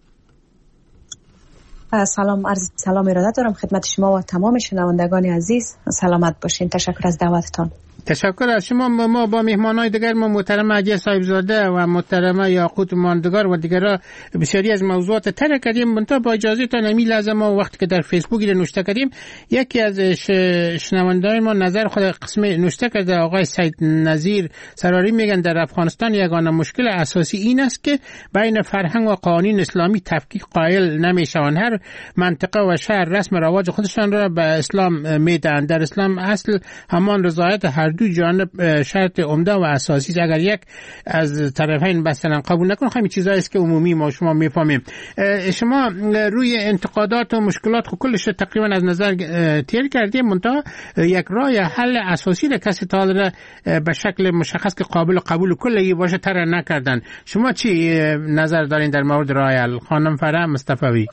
سلام، عرض سلام ارادت دارم خدمت شما و تمام شنوندگان عزیز. سلامت باشین. تشکر از دعوتتان. تشکر از شما. ما با مهمانای دیگر، ما محترم علی صاحبزاده و محترم یاقوت ماندگار و دیگرها بسیاری از موضوعات طرح کردیم. منتها با اجازه تا نمی لحظه ما وقتی که در فیسبوک نوشته کردیم، یکی از شنوندگان ما نظر خود قسم نوشته کرده. آقای سید نظیر سراری میگن در افغانستان یگانه مشکل اساسی این است که بین فرهنگ و قوانین اسلامی تفکیک قائل نمیشوند. هر منطقه و شهر رسم رواج خودشان را به اسلام میدن. در اسلام اصل همان رضایت هر دو جانب شرط عمده و اساسی است. اگر یک از طرفین مثلا قبول نکنه، همین چیزایی است که عمومی ما شما میفهمیم. شما روی انتقادات و مشکلات خود کلش تقریبا از نظر تیر کردیم، منتها یک راه حل اساسی را کسی تا به شکل مشخص که قابل قبول کلی باشه طرح نکردن. شما چی نظر دارین در مورد راه حل؟ خانم فرح مصطفی.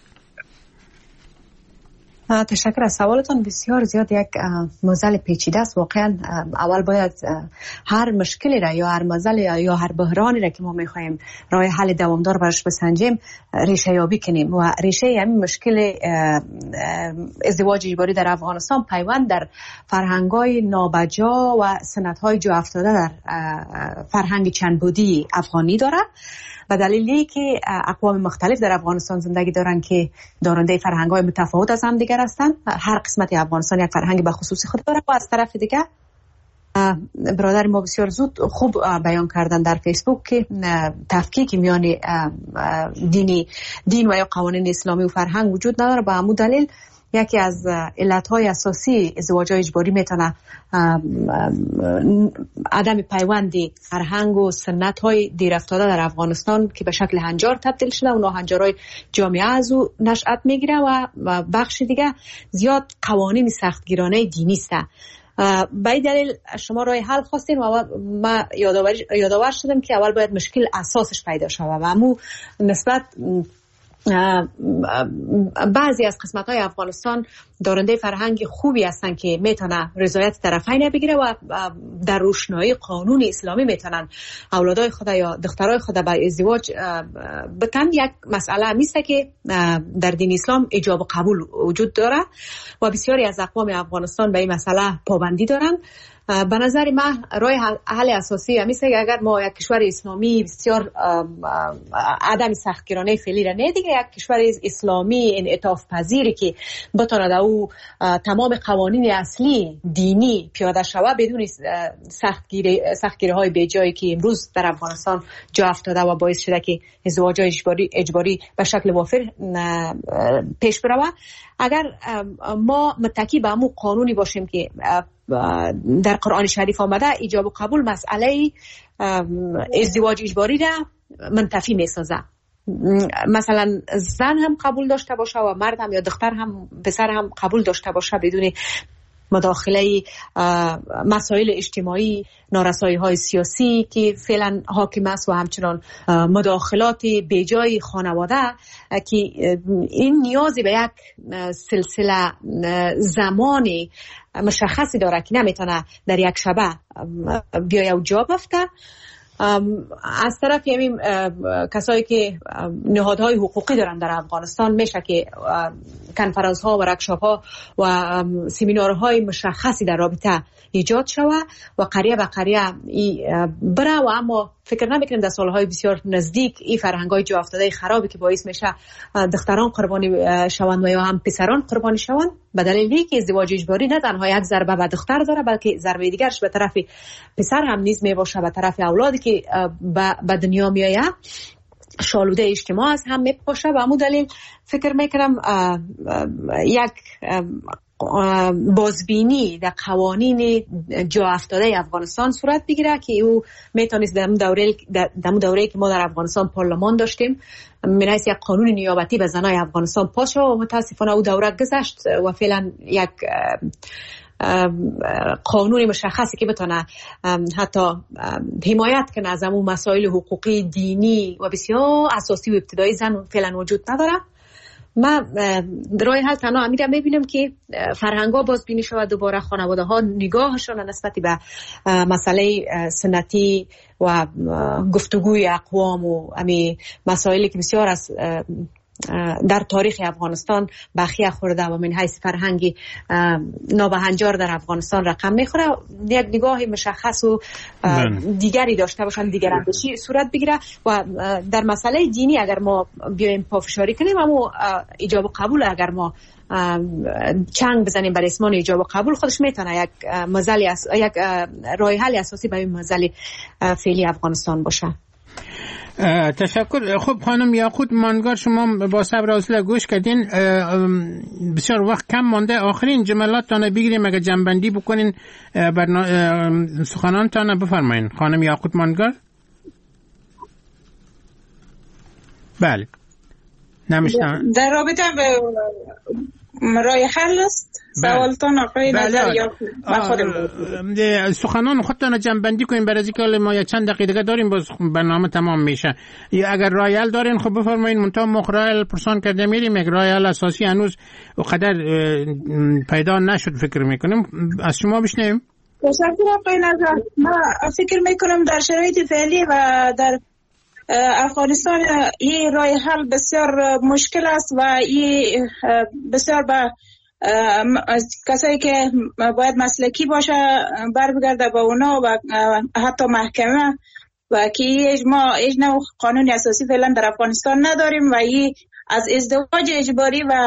تشکر از سوالتان. بسیار زیاد یک موضوع پیچیده است. واقعا اول باید هر مشکلی را یا هر موضوع یا هر بحرانی را که ما میخوایم راه حل دوامدار براش بسنجیم ریشه یابی کنیم و ریشه همین مشکل ازدواج اجباری در افغانستان پیوند در فرهنگ‌های نابجا و سنت‌های جا افتاده در فرهنگ چند بودی افغانی دارد. و دلیلی که اقوام مختلف در افغانستان زندگی دارن که دارنده فرهنگ‌های متفاوت از هم دیگر هستند. هر قسمت افغانستان یک فرهنگ به خصوصی خود داره و از طرف دیگر برادر ما بسیار زود خوب بیان کردن در فیسبوک که تفکیک میان دین و یا قوانین اسلامی و فرهنگ وجود نداره. به همون دلیل یکی از علتهای اساسی ازدواج اجباری میتونه عدم پیوند فرهنگ و سنت های دیر افتاده در افغانستان که به شکل هنجار تبدیل شده و هنجارهای جامعه از او نشأت میگیره و بخش دیگه زیاد قوانین سختگیرانه دینی است. به این دلیل شما راه حل خواستین و ما یادآور شدم که اول باید مشکل اساسش پیدا شود و همون نسبت بعضی از قسمت‌های افغانستان دارنده فرهنگ خوبی هستن که میتونن رضایت طرفین بگیره و در روشنایی قانون اسلامی میتونن اولادای خود یا دخترای خود به ازدواج بتن. یک مسئله همیسته که در دین اسلام ایجاب و قبول وجود داره و بسیاری از اقوام افغانستان به این مسئله پابندی دارن. به نظر من راه حل اساسی همیشه اگر ما یک کشور اسلامی بسیار عدم سختگیرانه فعلی را ندیگه، یک کشور اسلامی انعطاف پذیری که بتونه در او تمام قوانین اصلی دینی پیاده شود بدون سختگیری های بیجایی که امروز در افغانستان جا افتاده و باعث شده که ازدواج اجباری به شکل وافر پیش بره. اگر ما متکی به همون قانونی باشیم که در قرآن شریف آمده ایجاب و قبول مسئله ازدواج اجباری را منتفی میسازه، مثلا زن هم قبول داشته باشه و مرد هم یا دختر هم پسر هم قبول داشته باشه بدون مداخله مسائل اجتماعی، نارسایی های سیاسی که فعلا حاکم است و همچنان مداخلات بیجای خانواده که این نیازی به یک سلسله زمانی مشخصی داره که نمیتونه در یک شبه بیایه و جا بفته. از طرف همین کسایی که نهادهای حقوقی دارن در افغانستان میشه که کنفرانس ها و ورکشاپ ها و سمینارهای مشخصی در رابطه ایجاد شوه و قریه به قریه بره و اما فکر نمیکنم در سالهای بسیار نزدیک این فرهنگ‌های جا افتاده خرابی که باعث میشه دختران قربانی شوند و یا هم پسران قربانی شوند به دلیلی که ازدواج اجباری نه تنها یک ضربه به دختر داره بلکه ضربه دیگرش به طرف پسر هم نیز میباشه، به طرف اولادی که به دنیا میآید شالوده اجتماع از هم میپاشه. و همون دلیل فکر میکنم یک بازبینی در قوانین جا افتاده افغانستان صورت بگیره که او میتونست در دوره که ما در افغانستان پارلمان داشتیم میرایست یک قانون نیابتی به زنای افغانستان پاس و متاسفانه او دوره گذشت و فعلا یک قانون مشخصی که بتونه حتی حمایت کنه از اون مسائل حقوقی دینی و بسیار اساسی و ابتدایی زن فعلا وجود نداره. من راه حل تنها امیرم ببینم که فرهنگ‌ها بازبینی شود، دوباره خانواده ها نگاهشون نسبت به مسئله سنتی و گفتگوی اقوام و امی مسائلی که بسیار از در تاریخ افغانستان بخیه خورده و من حیث فرهنگی نابهنجار در افغانستان رقم میخوره. یک نگاه مشخص و دیگری داشته باشن، دیگر اندیشی صورت بگیره. و در مسئله دینی اگر ما بیایم پافشاری کنیم، اما ایجاب و قبول اگر ما چنگ بزنیم بر اسمان ایجاب و قبول، خودش میتونه یک راه حل اساسی برای مسئله فعلی افغانستان باشه. تشکر. خب خانم یاقوت مانگار، شما با صبر و حوصله گوش کردین. بسیار وقت کم مانده، آخرین جملاتتان بگیریم اگر جنبندی بکنین سخنانتان بفرمایین. خانم یاقوت مانگار. بله نمیشتم در رابطه به راه حل است سوالتان آقای نظر یا سخنان خودتان جنبندی کنین برای اینکه ما یک چند دقیقه دیگه داریم باز برنامه تمام میشه. یا اگر راه حل دارین خب بفرمایین. منتها مخرال پرسان کرده میریم، یک راه حل اساسی هنوز قدر پیدا نشد فکر میکنیم. از شما بشنویم. تشکر آقای نظر. ما فکر میکنم در شرایط فعلی و در افغانستان این راه حل بسیار مشکل است و این بسیار به کسایی که باید مسلکی باشه برمیگرده به اونا و حتی محکمه، و که ما هیچ نوع قانون اساسی فعلا در افغانستان نداریم و این از ازدواج اجباری و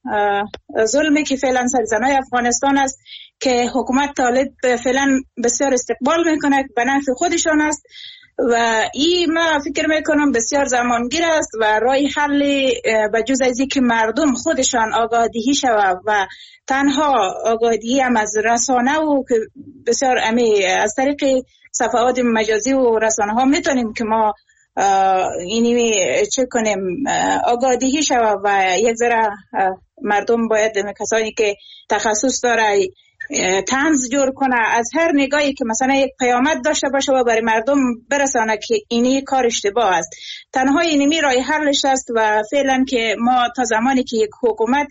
ظلمی که فعلا سر زنای افغانستان است که حکومت طالب فعلا بسیار استقبال میکنه به نفع خودشان است و این ما فکر میکنم بسیار زمانگیر است و راه حل به جز از اینکه مردم خودشان آگاهی شود و تنها آگاهی هم از رسانه و که بسیار از طریق صفحات مجازی و رسانه ها میتونیم که ما اینی چه کنیم آگاهی شود و یک ذره مردم باید کسانی که تخصص داره طنز جور کنه از هر نگاهی که مثلا یک پیامد داشته باشه و برای مردم برسانه که اینی کار اشتباه است. تنها اینمی راه حلش است و فعلا که ما تا زمانی که یک حکومت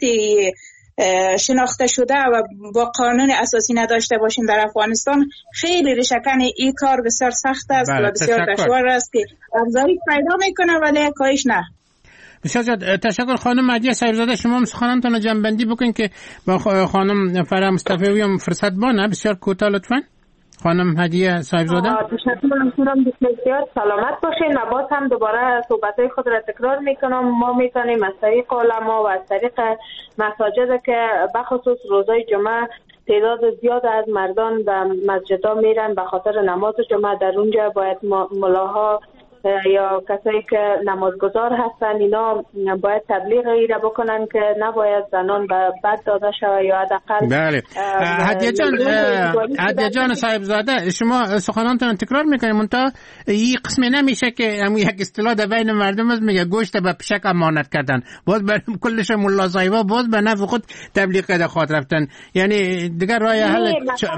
شناخته شده و با قانون اساسی نداشته باشیم در افغانستان، خیلی ریشه‌کن این کار بسیار سخت است و بسیار دشوار است که افزایش پیدا میکنه ولی کاهش نه. بسیار زیاد تشکر. خانم مهدیه صاحبزاده، شما سخنانتان جنبندی بکنید که با خانم فرح مصطفی هم فرصت بانه. بسیار کوتاه لطفاً. خانم هدیه صاحبزاده. تشکر میکنم. بسیار سلامت باشین. و باز هم دوباره صحبت‌های خود را تکرار میکنم. ما میتونیم از طریق علما و از طریق مساجد که بخصوص روزای جمعه تعداد زیاد از مردان به مسجدها میرن به خاطر نماز جمعه، در اونجا باید ملاها یا کسایی که نمازگزار هستن اینا باید تبلیغ ایره بکنن که نباید زنان به بد داده شود یا حداقل. بله هدیه جان صاحبزاده، شما سخنانتون تکرار میکنید منتها این قسمی نمیشه که همون یک اصطلاح در بین مردم است میگه گوشت به پشک امانت کردن، باز برای کلش ملا صاحبا باز به نفع خود تبلیغ کرده خاطر رفتن. یعنی دیگر راه حل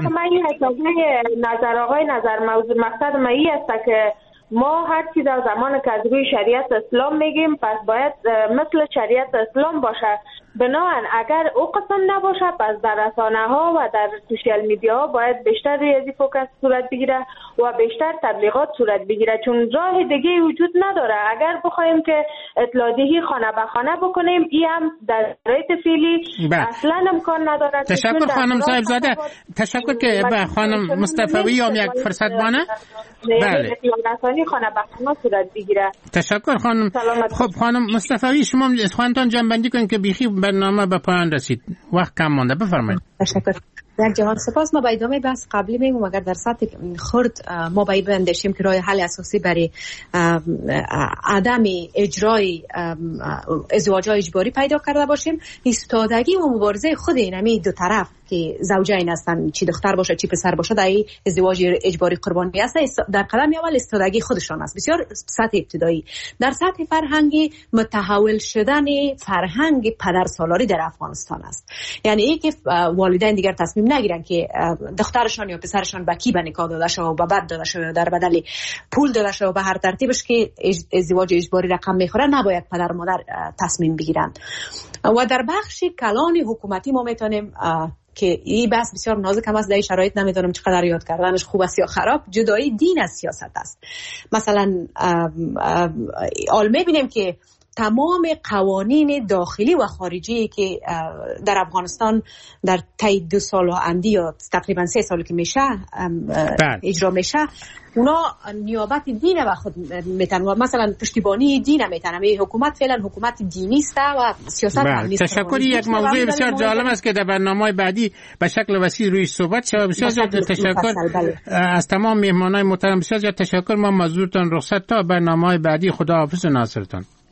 نظر آقای نظر موضوع مقصد ما این است که ما هر چی در زمان که از روی شریعت اسلام میگیم پس باید مثل شریعت اسلام باشه. بنابراین اگر او قسم نباشه پس در رسانه ها و در سوشیال میدیا ها باید بیشتر ریاضی فوکس صورت بگیره و بیشتر تبلیغات صورت بگیره، چون راه دیگه وجود نداره. اگر بخوایم که اطلاع‌دهی خانه به خانه بکنیم این هم در شرایط فعلی اصلا امکان نداره. تشکر خانم صاحبزاده. تشکر که به خانم مصطفی هم یک فرصت بانه. بله رسانی خانه به خانه صورت بگیره. تشکر خانم. خب خانم مصطفی شما خودتون جنبندی کنید که بیخی برنامه به پایان رسید، وقت کم مانده. بفرمایید. تشکر. در جهان سپاس. ما با ادامه بحث قبلی میگم اگر در سطح خرد ما باید بندشیم که راه حل اساسی برای عدم اجرای ازدواج اجباری پیدا کرده باشیم، ایستادگی و مبارزه خود اینمی دو طرف که زوجین هستن، چی دختر باشه چی پسر باشه، در ازدواج اجباری قربانی هستن، در قدم اول ایستادگی خودشان است. بسیار سطح ابتدایی. در سطح فرهنگی متحول شدن فرهنگ پدرسالاری در افغانستان است. یعنی این که والدین دیگر تصمیم نگیرن که دخترشان یا پسرشان به کی به نکاح داده شده و به بد داده شده، در بدل پول داده شده و به هر ترتیبش که ازدواج اجباری رقم میخوره، نباید پدر و مادر تصمیم بگیرن. و در بخش کلان حکومتی ما میتونیم که این بحث بسیار نازک هم است، در این شرایط نمیدونم چقدر یاد کردنش خوب است یا خراب، جدایی دین از سیاست است. مثلا آل میبینیم که تمام قوانین داخلی و خارجی که در افغانستان در طی 2 سال و اندی یا تقریبا 3 سال که میشه اجرا میشه، اونا نیابت دین و خود میتن و مثلا پشتیبانی دین میتن. حکومت فعلا حکومت دینی است و سیاست هم نیست. تشکر. یک موضوع بسیار جالب است که در برنامه بعدی به شکل وسیع روی صحبت شود. بسیار تشکر از تمام مهمانان محترم. بسیار تشکر. ما مزدورتان رخصت تا برنامه بعدی. خدا حافظ و ناصرتان.